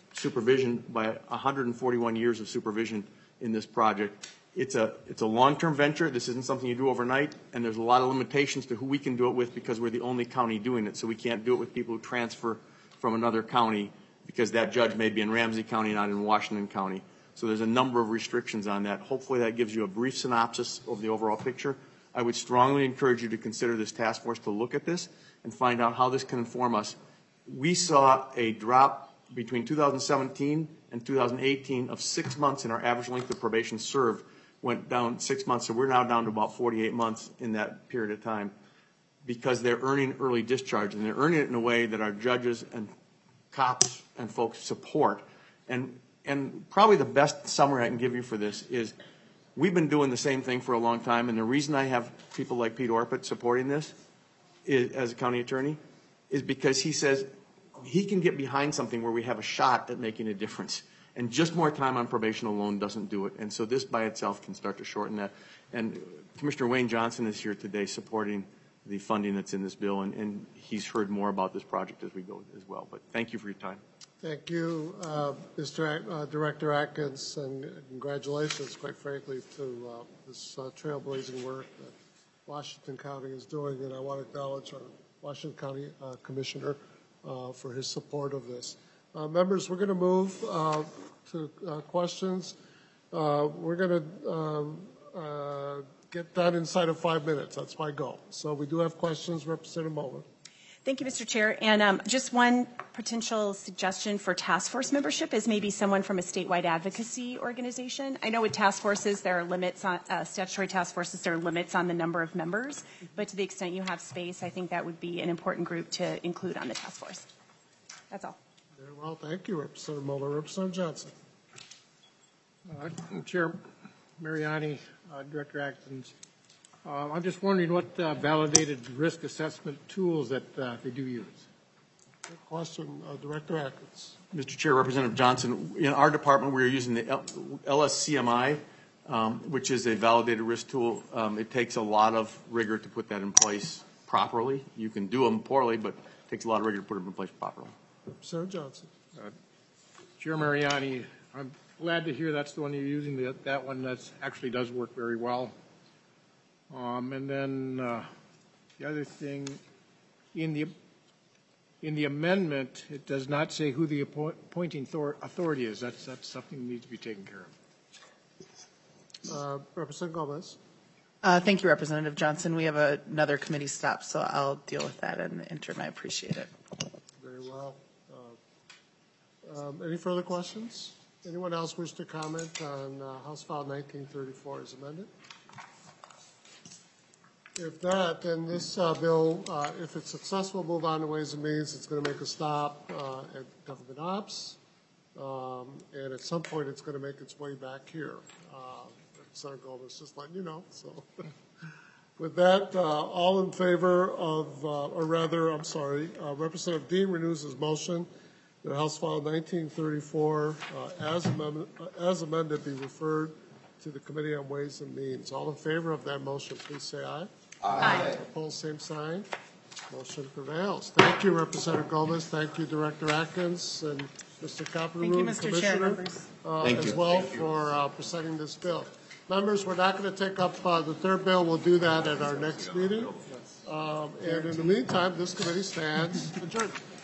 W: supervision, by one hundred forty-one years of supervision in this project. It's a, it's a long-term venture. This isn't something you do overnight, and there's a lot of limitations to who we can do it with because we're the only county doing it. So we can't do it with people who transfer from another county because that judge may be in Ramsey County, not in Washington County. So there's a number of restrictions on that. Hopefully that gives you a brief synopsis of the overall picture. I would strongly encourage you to consider this task force to look at this and find out how this can inform us. We saw a drop between two thousand seventeen and two thousand eighteen of six months in our average length of probation served, went down six months. So we're now down to about forty-eight months in that period of time because they're earning early discharge, and they're earning it in a way that our judges and cops and folks support. And, and probably the best summary I can give you for this is we've been doing the same thing for a long time, and the reason I have people like Pete Orpett supporting this is, as a county attorney is because he says he can get behind something where we have a shot at making a difference. And just more time on probation alone doesn't do it. And so this by itself can start to shorten that. And Commissioner Wayne Johnson is here today supporting the funding that's in this bill, and, and he's heard more about this project as we go as well. But thank you for your time.
A: Thank you, uh, Mister At- uh, Director Atkins, and congratulations, quite frankly, to uh, this uh, trailblazing work that Washington County is doing. And I want to acknowledge our Washington County uh, Commissioner uh, for his support of this. Uh, members, we're going to move uh, to uh, questions. Uh, we're going to um, uh, get done inside of five minutes. That's my goal. So we do have questions. Representative Moeller.
B: Thank you, Mister Chair. And um, just one potential suggestion for task force membership is maybe someone from a statewide advocacy organization. I know with task forces, there are limits on uh, statutory task forces, there are limits on the number of members. But to the extent you have space, I think that would be an important group to include on the task force. That's all.
A: Very well. Thank you, Representative Moeller. Representative Johnson.
L: Uh, Chair Mariani, uh, Director Atkins, uh, I'm just wondering what uh, validated risk assessment tools that uh, they do use.
A: Good question, uh, Director Atkins.
W: Mister Chair, Representative Johnson, in our department, we're using the L S C M I, um, which is a validated risk tool. Um, it takes a lot of rigor to put that in place properly. You can do them poorly, but it takes a lot of rigor to put them in place properly.
A: Representative Johnson.
L: Uh, Chair Mariani, I'm glad to hear that's the one you're using. That, that one that's actually does work very well. Um, and then uh, the other thing, in the in the amendment, it does not say who the appoint, appointing authority is. That's that's something that needs to be taken care of.
A: Uh, Representative Gomez.
E: Uh, thank you, Representative Johnson. We have a, another committee stop, so I'll deal with that in the interim. I appreciate it.
A: Very well. Uh, um, any further questions? Anyone else wish to comment on uh, House File nineteen thirty-four as amended? If not, then this uh, bill, uh, if it's successful, move on to Ways and Means. It's going to make a stop uh, at government ops, um, and at some point, it's going to make its way back here. Uh, Senator Gomez, just letting you know. So, with that, uh, all in favor of, uh, or rather, I'm sorry, uh, Representative Dean renews his motion that House File nineteen thirty-four, uh, as, amendment, uh, as amended, be referred to the Committee on Ways and Means. All in favor of that motion, please say aye.
B: Aye.
A: Opposed, same sign. Motion prevails. Thank you, Representative Gomez. Thank you, Director Atkins and Mister Caparoon,
E: Thank you, Mister Chair,
A: Commissioner,
E: members.
A: uh,
W: Thank
A: as
W: you.
A: well
W: Thank you.
A: for uh, presenting this bill. Members, we're not going to take up uh, the third bill. We'll do that at our next meeting. Um, and in the meantime, this committee stands adjourned.